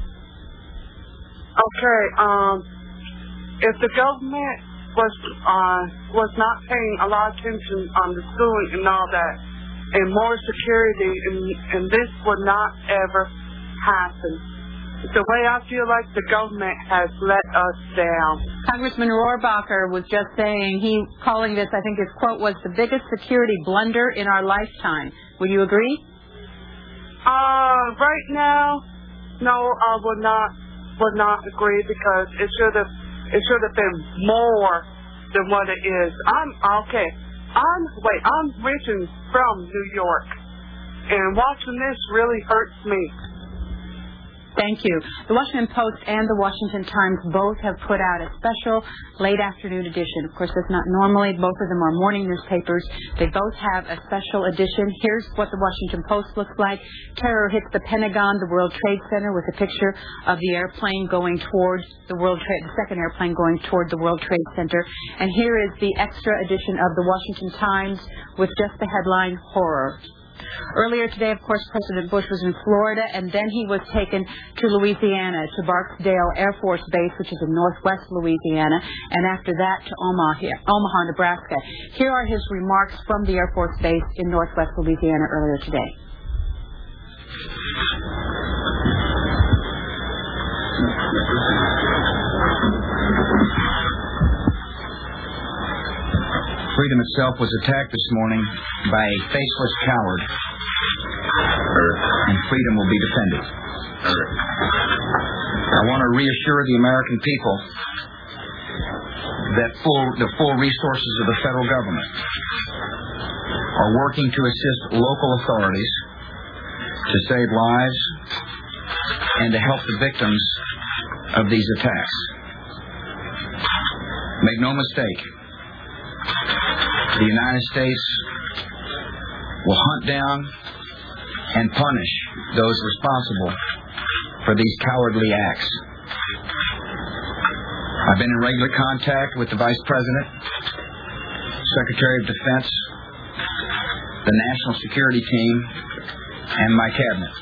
Speaker 7: Okay. Um, if the government was uh, was not paying a lot of attention on the schooling and all that, and more security, and, and this would not ever happen. The way I feel like the government has let us down.
Speaker 5: Congressman Rohrabacher was just saying, he calling this, I think his quote was, the biggest security blunder in our lifetime. Would you agree?
Speaker 7: Uh, right now, no, I would not would not agree because it should have it should have been more than what it is. I'm okay. I'm wait. I'm originally from New York, and watching this really hurts me.
Speaker 5: Thank you. The Washington Post and the Washington Times both have put out a special late afternoon edition. Of course, that's not normally. Both of them are morning newspapers. They both have a special edition. Here's what the Washington Post looks like. Terror hits the Pentagon, the World Trade Center, with a picture of the airplane going towards the World Trade, the second airplane going toward the World Trade Center. And here is the extra edition of the Washington Times with just the headline, Horror. Earlier today, of course, President Bush was in Florida, and then he was taken to Louisiana, to Barksdale Air Force Base, which is in northwest Louisiana, and after that to Omaha, Omaha, Nebraska. Here are his remarks from the Air Force Base in northwest Louisiana earlier today.
Speaker 8: Freedom itself was attacked this morning by a faceless coward, and freedom will be defended. I want to reassure the American people that full, the full resources of the federal government are working to assist local authorities to save lives and to help the victims of these attacks. Make no mistake, the United States will hunt down and punish those responsible for these cowardly acts. I've been in regular contact with the Vice President, Secretary of Defense, the National Security Team, and my Cabinet.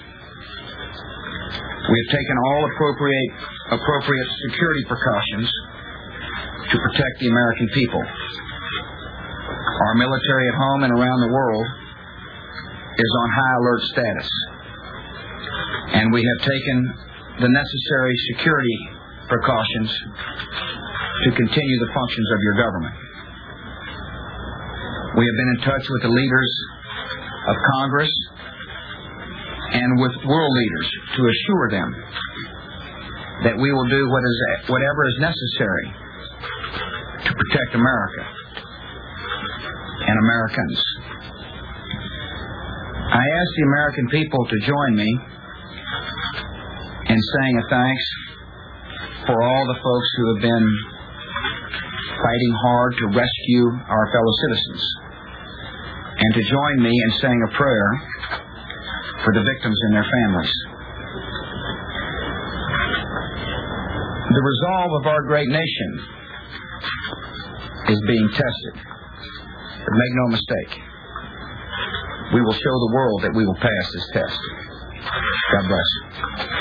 Speaker 8: We have taken all appropriate, appropriate security precautions to protect the American people. Our military at home and around the world is on high alert status, and we have taken the necessary security precautions to continue the functions of your government. We have been in touch with the leaders of Congress and with world leaders to assure them that we will do what is, whatever is necessary to protect America and Americans. I ask the American people to join me in saying a thanks for all the folks who have been fighting hard to rescue our fellow citizens, and to join me in saying a prayer for the victims and their families. The resolve of our great nation is being tested. But make no mistake, we will show the world that we will pass this test. God bless you.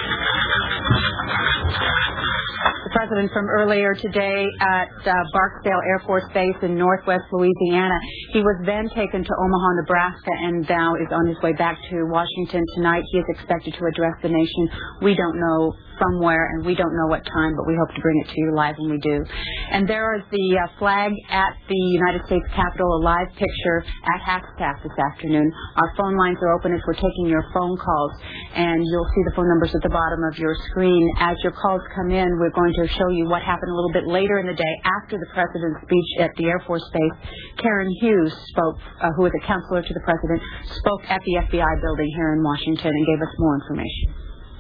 Speaker 5: The president from earlier today at uh, Barksdale Air Force Base in northwest Louisiana. He was then taken to Omaha, Nebraska, and now is on his way back to Washington tonight. He is expected to address the nation. We don't know from where, and we don't know what time, but we hope to bring it to you live when we do. And there is the uh, flag at the United States Capitol, a live picture at half-staff this afternoon. Our phone lines are open as we're taking your phone calls, and you'll see the phone numbers at the bottom of your screen. As your calls come in, we're going to show you what happened a little bit later in the day after the president's speech at the Air Force Base. Karen Hughes spoke, uh, who is a counselor to the president, spoke at the F B I building here in Washington and gave us more information.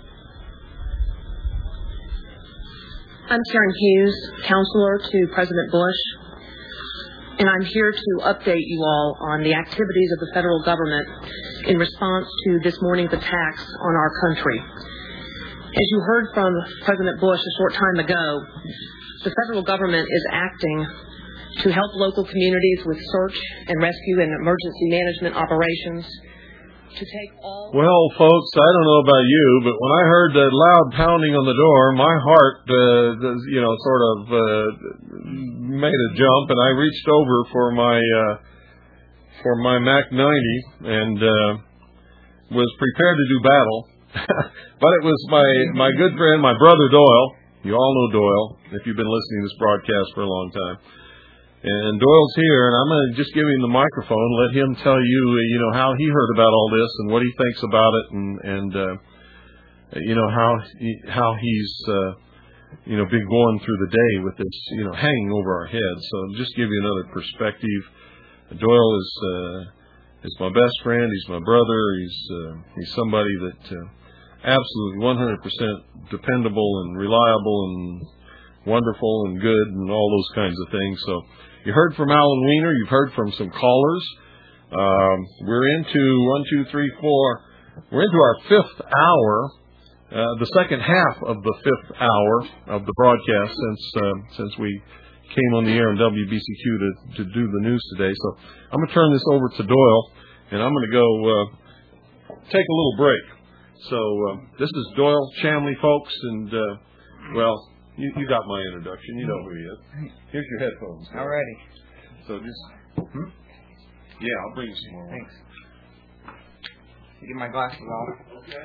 Speaker 9: I'm Karen Hughes, counselor to President Bush, and I'm here to update you all on the activities of the federal government in response to this morning's attacks on our country. As you heard from President Bush a short time ago, the federal government is acting to help local communities with search and rescue and emergency management operations. To take all
Speaker 3: well, folks, I don't know about you, but when I heard that loud pounding on the door, my heart, uh, you know, sort of uh, made a jump, and I reached over for my uh, for my Mac ninety and uh, was prepared to do battle. But it was my my good friend, my brother Doyle. You all know Doyle if you've been listening to this broadcast for a long time. And Doyle's here, and I'm going to just give him the microphone, let him tell you, you know, how he heard about all this and what he thinks about it, and, and uh, you know, how he, how he's, uh, you know, been going through the day with this, you know, hanging over our heads. So just give you another perspective. Doyle is uh, is my best friend. He's my brother. He's uh, he's somebody that uh, absolutely one hundred percent dependable and reliable and wonderful and good and all those kinds of things. So you heard from Alan Weiner. You've heard from some callers. Um, we're into one, two, three, four. We're into our fifth hour, uh, the second half of the fifth hour of the broadcast since uh, since we came on the air on W B C Q to, to do the news today. So I'm going to turn this over to Doyle, and I'm going to go uh, take a little break. So uh, this is Doyle Chamley, folks, and uh, well. You, you got my introduction. You know who he is. Here's your headphones.
Speaker 10: All righty.
Speaker 3: So just... Hmm? Yeah, I'll bring you some more.
Speaker 10: Thanks. Get my glasses off.
Speaker 3: Okay.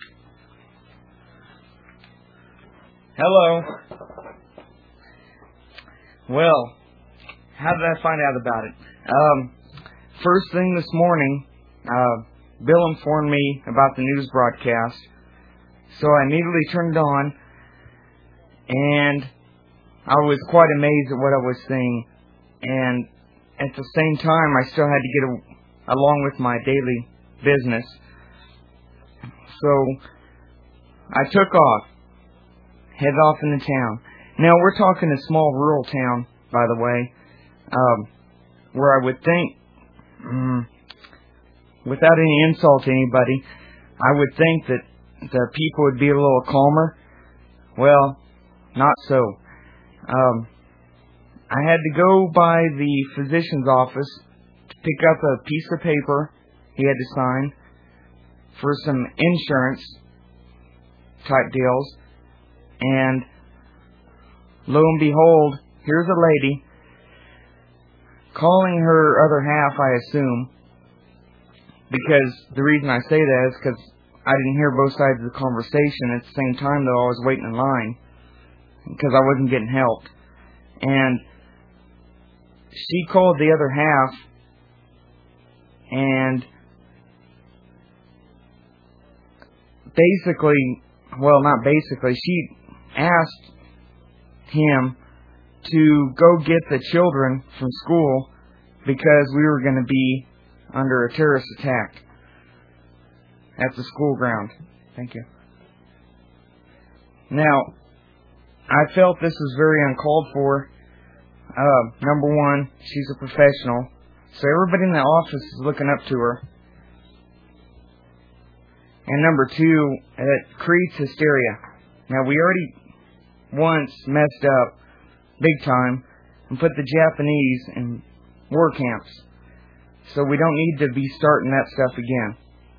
Speaker 10: Hello. Well, how did I find out about it? Um, first thing this morning, uh, Bill informed me about the news broadcast, so I immediately turned it on. And I was quite amazed at what I was seeing. And at the same time, I still had to get a, along with my daily business. So I took off, headed off into town. Now, we're talking a small rural town, by the way, um, where I would think, um, without any insult to anybody, I would think that the people would be a little calmer. Well, not so. Um, I had to go by the physician's office to pick up a piece of paper he had to sign for some insurance type deals. And lo and behold, here's a lady calling her other half, I assume, because the reason I say that is because I didn't hear both sides of the conversation at the same time, though I was waiting in line, because I wasn't getting help. And she called the other half, and basically, well, not basically, she asked him to go get the children from school because we were going to be under a terrorist attack at the school ground. Thank you. Now, I felt this was very uncalled for. Uh, number one, she's a professional, so everybody in the office is looking up to her. And number two, it creates hysteria. Now, we already once messed up big time and put the Japanese in war camps, so we don't need to be starting that stuff again.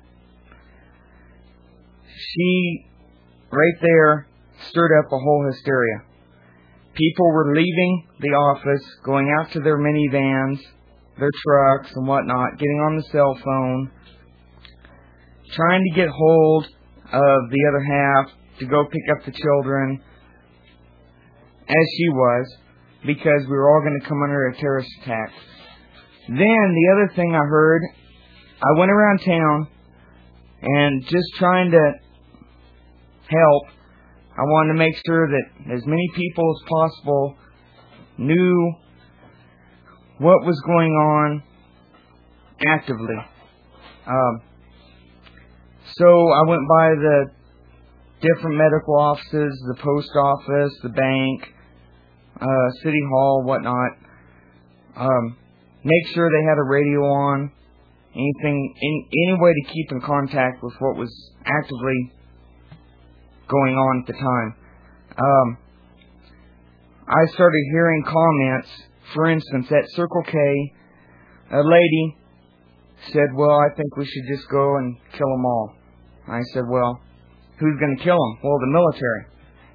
Speaker 10: She, right there, stirred up a whole hysteria. People were leaving the office, going out to their minivans, their trucks and whatnot, getting on the cell phone, trying to get hold of the other half to go pick up the children, as she was, because we were all going to come under a terrorist attack. Then, the other thing I heard, I went around town and just trying to help, I wanted to make sure that as many people as possible knew what was going on actively. Um, so I went by the different medical offices, the post office, the bank, uh, city hall, whatnot. Um, make sure they had a radio on, anything, any, any way to keep in contact with what was actively going on at the time. Um, I started hearing comments. For instance, at Circle K, a lady said, well, I think we should just go and kill them all. I said, well, who's going to kill them? Well, the military.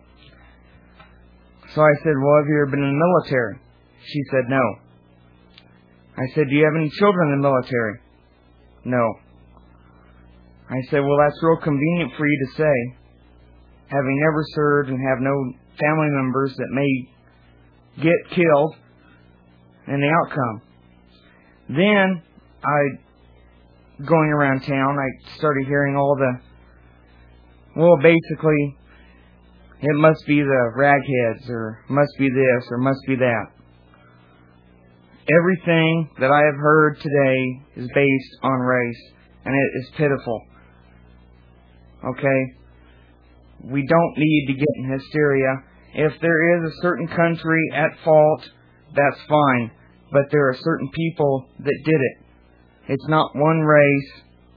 Speaker 10: So I said, well, have you ever been in the military? She said, no. I said, do you have any children in the military? No. I said, well, that's real convenient for you to say, having never served and have no family members that may get killed and the outcome. Then, I, going around town, I started hearing all the, well, basically, it must be the ragheads, or must be this, or must be that. Everything that I have heard today is based on race, and it is pitiful. Okay? We don't need to get in hysteria. If there is a certain country at fault, that's fine. But there are certain people that did it. It's not one race,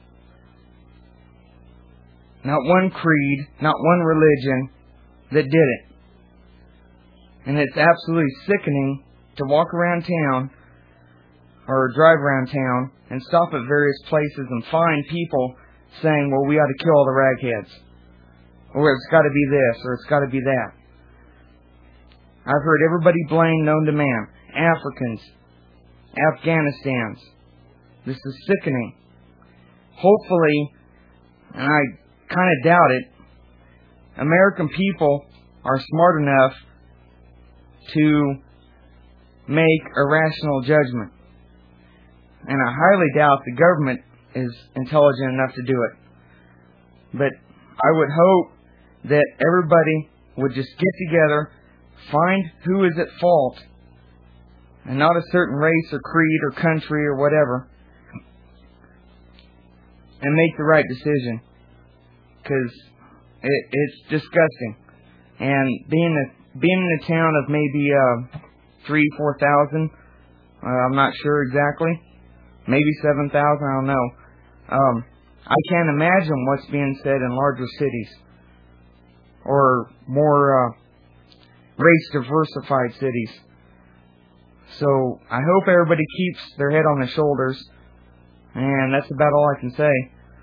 Speaker 10: not one creed, not one religion that did it. And it's absolutely sickening to walk around town or drive around town and stop at various places and find people saying, well, we ought to kill all the ragheads. Or it's got to be this, or it's got to be that. I've heard everybody blame known to man. Africans, Afghanistans. This is sickening. Hopefully, and I kind of doubt it, American people are smart enough to make a rational judgment. And I highly doubt the government is intelligent enough to do it. But I would hope that everybody would just get together, find who is at fault, and not a certain race or creed or country or whatever, and make the right decision. Because it, it's disgusting. And being a, being in a town of maybe uh, three, four thousand, uh, I'm not sure exactly, maybe seven thousand, I don't know. Um, I can't imagine what's being said in larger cities or more uh, race-diversified cities. So I hope everybody keeps their head on their shoulders, and that's about all I can say.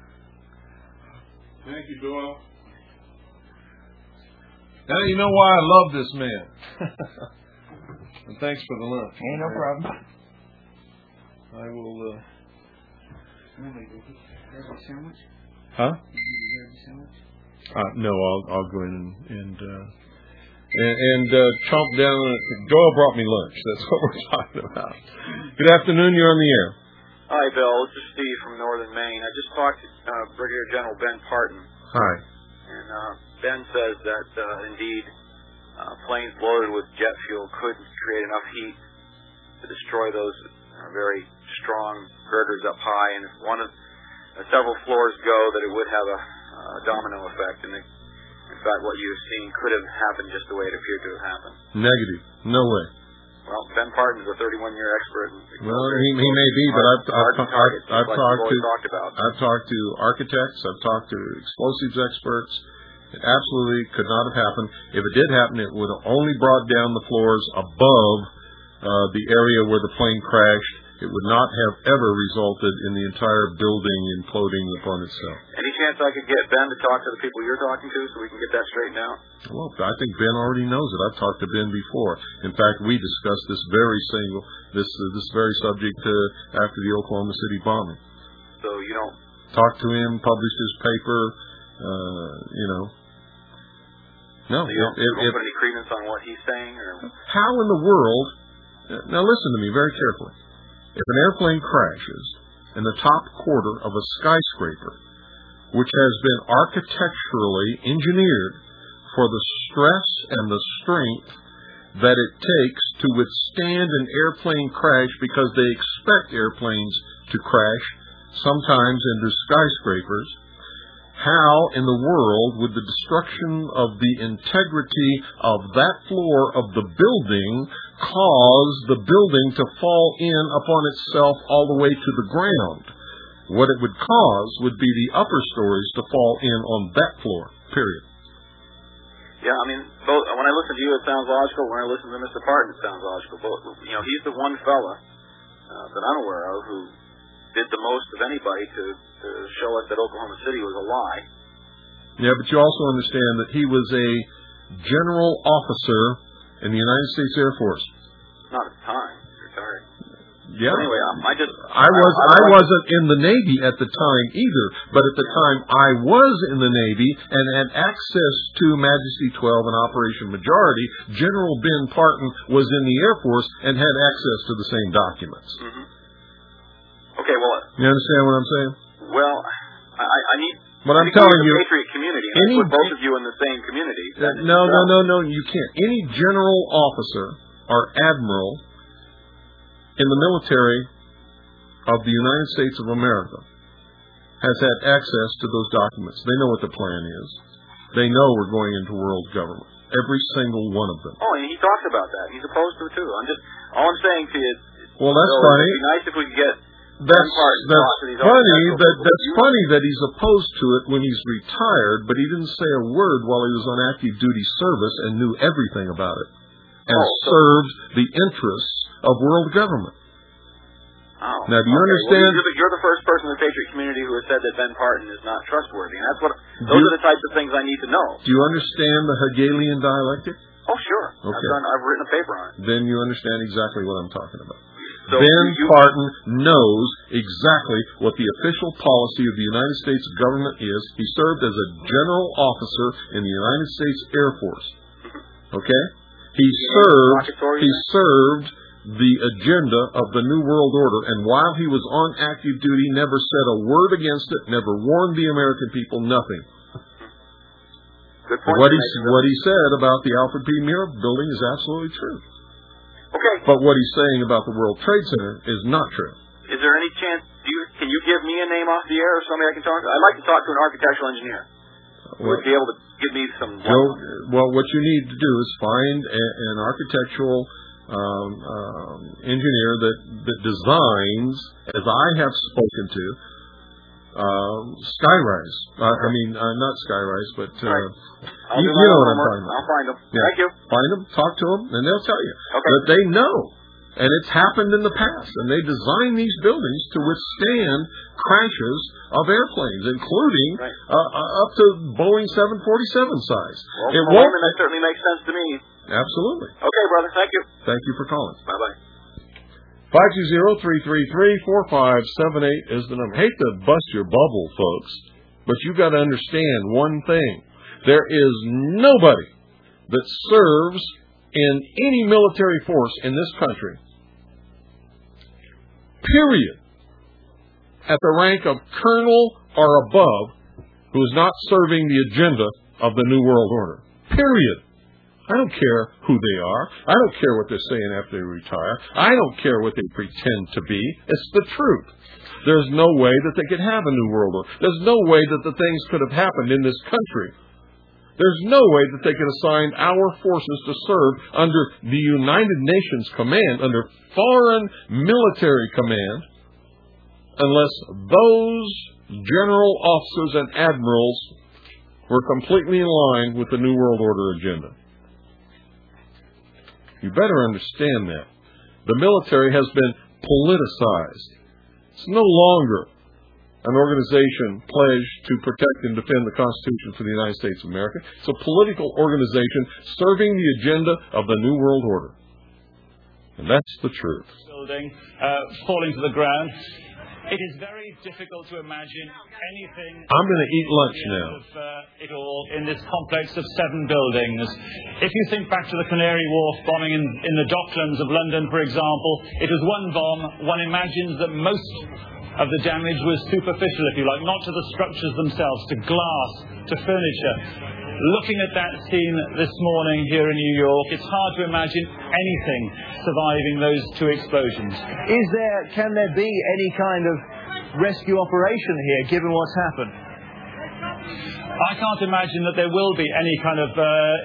Speaker 3: Thank you, Doyle. Now you know why I love this man. And thanks for the lunch.
Speaker 10: Hey, no problem.
Speaker 3: I will. Uh...
Speaker 10: Sandwich?
Speaker 3: Huh? Uh, no, I'll I'll go in and and uh, and, and uh, chomp down. Doyle brought me lunch. That's what we're talking about. Good afternoon. You're on the air.
Speaker 4: Hi, Bill. This is Steve from Northern Maine. I just talked to uh, Brigadier General Ben Parton.
Speaker 3: Hi.
Speaker 4: And uh, Ben says that uh, indeed uh, planes loaded with jet fuel could create enough heat to destroy those uh, very strong girders up high, and if one of uh, several floors go, that it would have a uh, domino effect. And it, in fact, what you've seen could have happened just the way it appeared to have happened.
Speaker 3: Negative. No way.
Speaker 4: Well, Ben Parton's a thirty-one-year expert. In
Speaker 3: well, he, he may be, but I've, I've, I've, I've, I've
Speaker 4: like
Speaker 3: talked to
Speaker 4: talked about.
Speaker 3: I've talked to architects. I've talked to explosives experts. It absolutely could not have happened. If it did happen, it would have only brought down the floors above uh, the area where the plane crashed. It would not have ever resulted in the entire building imploding upon itself.
Speaker 4: Any chance I could get Ben to talk to the people you're talking to so we can get that straightened out?
Speaker 3: Well, I think Ben already knows it. I've talked to Ben before. In fact, we discussed this very single, this uh, this very subject uh, after the Oklahoma City bombing.
Speaker 4: So you don't
Speaker 3: talk to him, publish his paper, uh, you know. No,
Speaker 4: so you don't,
Speaker 3: it,
Speaker 4: you don't
Speaker 3: it,
Speaker 4: put any credence on what he's saying, or
Speaker 3: how in the world? Now listen to me very carefully. If an airplane crashes in the top quarter of a skyscraper, which has been architecturally engineered for the stress and the strength that it takes to withstand an airplane crash, because they expect airplanes to crash, sometimes into skyscrapers. How in the world would the destruction of the integrity of that floor of the building cause the building to fall in upon itself all the way to the ground? What it would cause would be the upper stories to fall in on that floor, period.
Speaker 4: Yeah, I mean, both, when I listen to you, it sounds logical. When I listen to Mister Parton, it sounds logical. Both, you know, he's the one fella uh, that I'm aware of who did the most of anybody to, to show us that Oklahoma City was a lie.
Speaker 3: Yeah, but you also understand that he was a general officer in the United States Air Force.
Speaker 4: Not at the time. He's retired.
Speaker 3: Yeah.
Speaker 4: But anyway, I just
Speaker 3: I was
Speaker 4: I, I,
Speaker 3: I wasn't in the Navy at the time either, but at the time I was in the Navy and had access to Majesty twelve and Operation Majority. General Ben Parton was in the Air Force and had access to the same documents.
Speaker 4: Mm-hmm. Okay, well,
Speaker 3: you understand what I'm saying?
Speaker 4: Well, I, I need.
Speaker 3: But I'm telling you,
Speaker 4: the Patriot community.
Speaker 3: Any,
Speaker 4: I put both of you in the same community.
Speaker 3: Uh, no, no, no, no, you can't. Any general officer or admiral in the military of the United States of America has had access to those documents. They know what the plan is. They know we're going into world government. Every single one of them.
Speaker 4: Oh, and he talks about that. He's opposed to it too. I'm just all I'm saying to you is,
Speaker 3: well, that's
Speaker 4: so
Speaker 3: funny.
Speaker 4: It'd be nice if we could get.
Speaker 3: That's that's funny that that's funny that he's opposed to it when he's retired, but he didn't say a word while he was on active duty service and knew everything about it and
Speaker 4: oh, so
Speaker 3: served the interests of world government.
Speaker 4: Oh,
Speaker 3: now, do you
Speaker 4: okay.
Speaker 3: understand?
Speaker 4: Well, you're, the, you're the first person in the Patriot community who has said that Ben Parton is not trustworthy, and that's what those you, are the types of things I need to know.
Speaker 3: Do you understand the Hegelian dialectic?
Speaker 4: Oh, sure.
Speaker 3: Okay.
Speaker 4: I've, done, I've written a paper on it.
Speaker 3: Then you understand exactly what I'm talking about.
Speaker 4: So
Speaker 3: Ben
Speaker 4: you,
Speaker 3: Parton knows exactly what the official policy of the United States government is. He served as a general officer in the United States Air Force. Okay? He served he served the agenda of the New World Order, and while he was on active duty, never said a word against it, never warned the American people, nothing.
Speaker 4: Good point.
Speaker 3: What he, what he said about the Alfred P. Murrah building is absolutely true.
Speaker 4: Okay.
Speaker 3: But what he's saying about the World Trade Center is not true.
Speaker 4: Is there any chance, do you, can you give me a name off the air or somebody I can talk to? I'd like to talk to an architectural engineer who
Speaker 3: well,
Speaker 4: would be able to give me some...
Speaker 3: Joe, well, what you need to do is find a, an architectural um, um, engineer that, that designs, as I have spoken to, um, Skyrise. Uh, I mean, uh, not Skyrise, but... Uh,
Speaker 4: right.
Speaker 3: You, you know what I'm talking about.
Speaker 4: I'll find them.
Speaker 3: Yeah.
Speaker 4: Thank you.
Speaker 3: Find them, talk to them, and they'll tell you.
Speaker 4: Okay.
Speaker 3: But they know. And it's happened in the past. And they design these buildings to withstand crashes of airplanes, including
Speaker 4: right.
Speaker 3: uh, up to Boeing seven forty-seven size.
Speaker 4: Well,
Speaker 3: it
Speaker 4: for
Speaker 3: won't,
Speaker 4: women, that certainly makes sense to me.
Speaker 3: Absolutely.
Speaker 4: Okay, brother. Thank you.
Speaker 3: Thank you for calling.
Speaker 4: Bye-bye.
Speaker 3: five two zero, three three three, four five seven eight is the number. Hate to bust your bubble, folks, but you've got to understand one thing. There is nobody that serves in any military force in this country, period, at the rank of colonel or above, who is not serving the agenda of the New World Order. Period. I don't care who they are. I don't care what they're saying after they retire. I don't care what they pretend to be. It's the truth. There's no way that they could have a New World Order. There's no way that the things could have happened in this country. There's no way that they could assign our forces to serve under the United Nations command, under foreign military command, unless those general officers and admirals were completely in line with the New World Order agenda. You better understand that. The military has been politicized. It's no longer an organization pledged to protect and defend the Constitution for the United States of America. It's a political organization serving the agenda of the New World Order. And that's the truth.
Speaker 11: Building uh, falling to the ground. It is very difficult to imagine anything...
Speaker 3: I'm going to eat lunch now.
Speaker 11: Of, uh, it all in this complex of seven buildings. If you think back to the Canary Wharf bombing in, in the Docklands of London, for example, it was one bomb. One imagines that most of the damage was superficial, if you like, not to the structures themselves, to glass, to furniture. Looking at that scene this morning here in New York, it's hard to imagine anything surviving those two explosions.
Speaker 12: Is there, can there be any kind of rescue operation here, given what's happened?
Speaker 11: I can't imagine that there will be any kind of uh,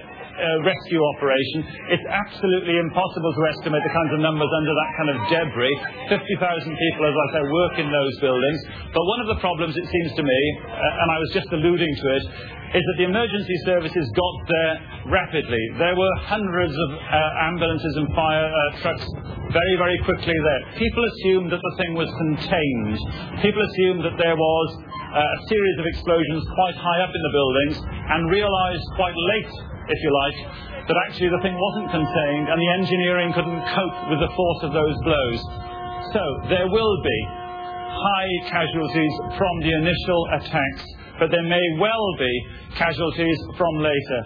Speaker 11: uh, rescue operation. It's absolutely impossible to estimate the kinds of numbers under that kind of debris. fifty thousand people, as I say, work in those buildings. But one of the problems, it seems to me, uh, and I was just alluding to it, is that the emergency services got there rapidly. There were hundreds of uh, ambulances and fire uh, trucks very, very quickly there. People assumed that the thing was contained. People assumed that there was uh, a series of explosions quite high up in the buildings, and realized quite late, if you like, that actually the thing wasn't contained and the engineering couldn't cope with the force of those blows. So there will be high casualties from the initial attacks, but there may well be casualties from later.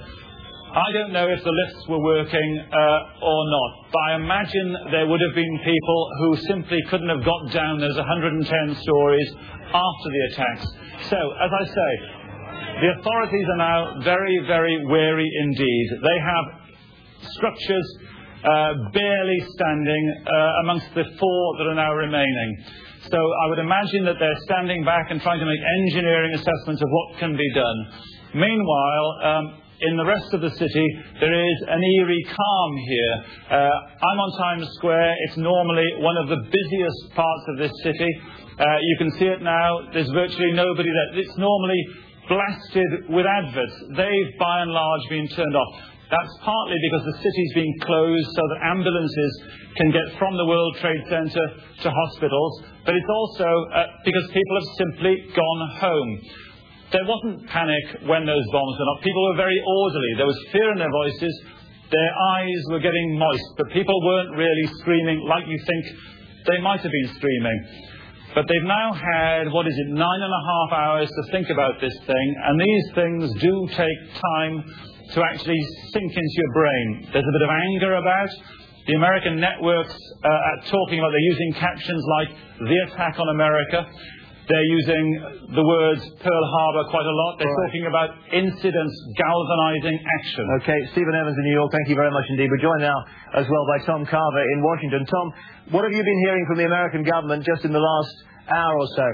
Speaker 11: I don't know if the lifts were working uh, or not, but I imagine there would have been people who simply couldn't have got down those one hundred ten stories after the attacks. So, as I say, the authorities are now very, very wary indeed. They have structures uh, barely standing uh, amongst the four that are now remaining. So I would imagine that they're standing back and trying to make engineering assessments of what can be done. Meanwhile, um, in the rest of the city, there is an eerie calm here. Uh, I'm on Times Square. It's normally one of the busiest parts of this city. Uh, you can see it now. There's virtually nobody there. It's normally blasted with adverts. They've, by and large, been turned off. That's partly because the city's been closed so that ambulances can get from the World Trade Center to hospitals, but it's also uh, because people have simply gone home. There wasn't panic when those bombs went off. People were very orderly. There was fear in their voices. Their eyes were getting moist, but people weren't really screaming like you think they might have been screaming. But they've now had, what is it, nine and a half hours to think about this thing, and these things do take time to actually sink into your brain. There's a bit of anger about. The American networks uh, are talking about, they're using captions like the attack on America. They're using the words Pearl Harbor quite a lot. They're right. talking about incidents galvanizing action.
Speaker 12: Okay, Stephen Evans in New York, thank you very much indeed. We're joined now as well by Tom Carver in Washington. Tom, what have you been hearing from the American government just in the last hour or so?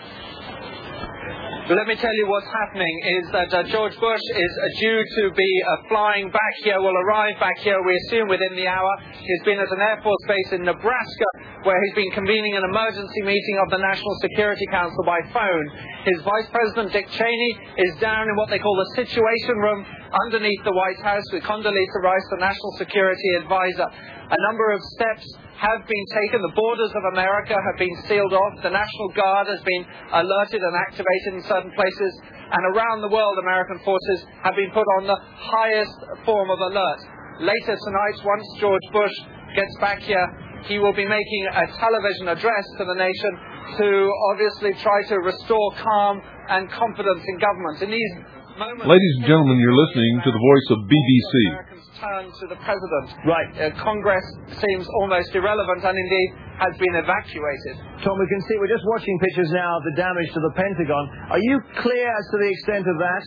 Speaker 13: Let me tell you what's happening is that uh, George Bush is uh, due to be uh, flying back here, will arrive back here, we assume, within the hour. He's been at an Air Force base in Nebraska, where he's been convening an emergency meeting of the National Security Council by phone. His Vice President, Dick Cheney, is down in what they call the Situation Room underneath the White House with Condoleezza Rice, the National Security Advisor. A number of steps have been taken. The borders of America have been sealed off. The National Guard has been alerted and activated in certain places. And around the world, American forces have been put on the highest form of alert. Later tonight, once George Bush gets back here, he will be making a television address to the nation to obviously try to restore calm and confidence in government. In these moments,
Speaker 3: ladies and gentlemen, you're listening to the voice of B B C.
Speaker 13: Turn to the president. Right. Uh, Congress seems almost irrelevant and indeed has been evacuated.
Speaker 12: Tom, we can see, we're just watching pictures now of the damage to the Pentagon. Are you clear as to the extent of that?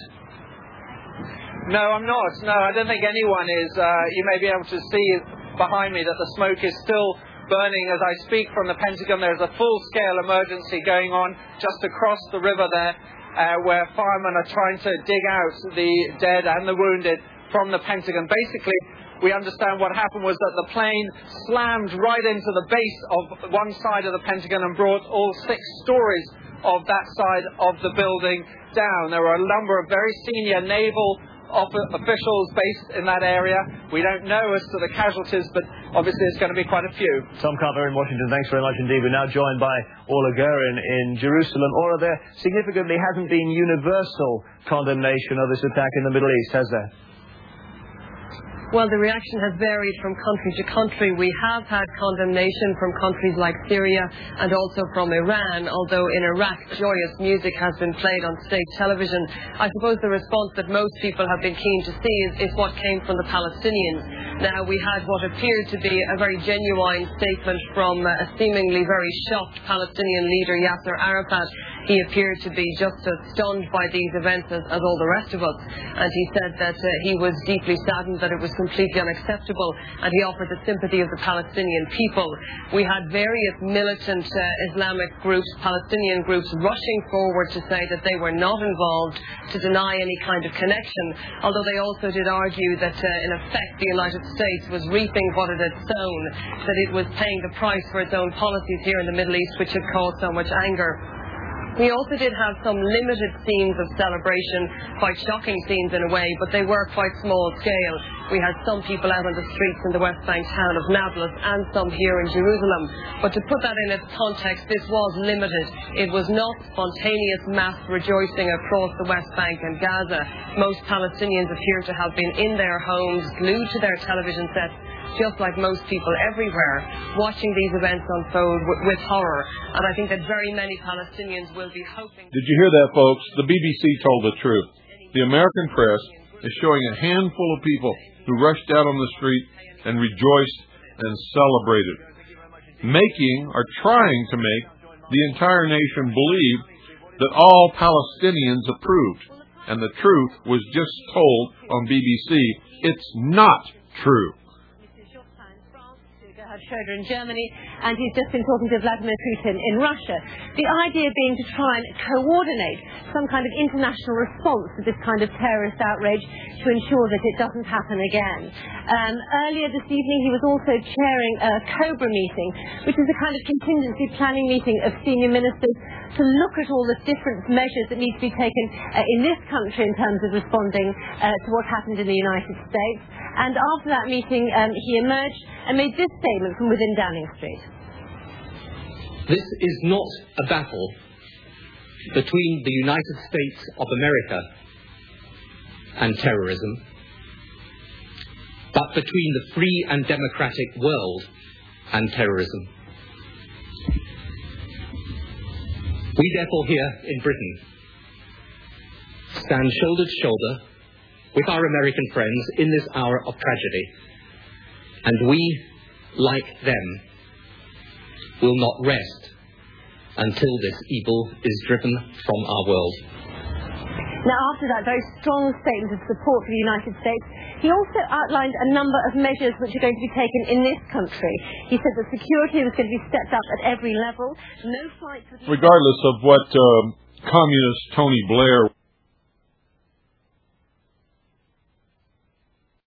Speaker 13: No, I'm not. No, I don't think anyone is. Uh, you may be able to see behind me that the smoke is still burning as I speak from the Pentagon. There's a full-scale emergency going on just across the river there, uh, where firemen are trying to dig out the dead and the wounded from the Pentagon. Basically, we understand what happened was that the plane slammed right into the base of one side of the Pentagon and brought all six stories of that side of the building down. There were a number of very senior naval officials based in that area. We don't know as to the casualties, but obviously it's going to be quite a few.
Speaker 12: Tom Carver in Washington, thanks very much indeed. We're now joined by Orla Guerin in Jerusalem. Orla, there significantly hasn't been universal condemnation of this attack in the Middle East, has there?
Speaker 14: Well, the reaction has varied from country to country. We have had condemnation from countries like Syria and also from Iran, although in Iraq joyous music has been played on state television. I suppose the response that most people have been keen to see is, is what came from the Palestinians. Now, we had what appeared to be a very genuine statement from a seemingly very shocked Palestinian leader, Yasser Arafat. He appeared to be just as stunned by these events as, as all the rest of us. And he said that uh, he was deeply saddened that it was completely unacceptable, and he offered the sympathy of the Palestinian people. We had various militant uh, Islamic groups, Palestinian groups, rushing forward to say that they were not involved, to deny any kind of connection, although they also did argue that uh, in effect the United States was reaping what it had sown, that it was paying the price for its own policies here in the Middle East, which had caused so much anger. We also did have some limited scenes of celebration, quite shocking scenes in a way, but they were quite small scale. We had some people out on the streets in the West Bank town of Nablus and some here in Jerusalem. But to put that in its context, this was limited. It was not spontaneous mass rejoicing across the West Bank and Gaza. Most Palestinians appear to have been in their homes, glued to their television sets, just like most people everywhere, watching these events unfold w- with horror. And I think that very many Palestinians will be hoping...
Speaker 3: Did you hear that, folks? The B B C told the truth. The American press is showing a handful of people who rushed out on the street and rejoiced and celebrated, making or trying to make the entire nation believe that all Palestinians approved. And the truth was just told on B B C. It's not true.
Speaker 15: Schroeder in Germany, and he's just been talking to Vladimir Putin in Russia. The idea being to try and coordinate some kind of international response to this kind of terrorist outrage to ensure that it doesn't happen again. Um, earlier this evening he was also chairing a COBRA meeting, which is a kind of contingency planning meeting of senior ministers to look at all the different measures that need to be taken uh, in this country in terms of responding uh, to what happened in the United States. And after that meeting, um, he emerged and made this statement from within Downing Street.
Speaker 16: This is not a battle between the United States of America and terrorism, but between the free and democratic world and terrorism. We therefore here in Britain stand shoulder to shoulder with our American friends in this hour of tragedy, and we, like them, will not rest until this evil is driven from our world.
Speaker 15: Now, after that very strong statement of support for the United States, he also outlined a number of measures which are going to be taken in this country. He said that security was going to be stepped up at every level. No flights...
Speaker 3: Regardless of what uh, communist Tony Blair...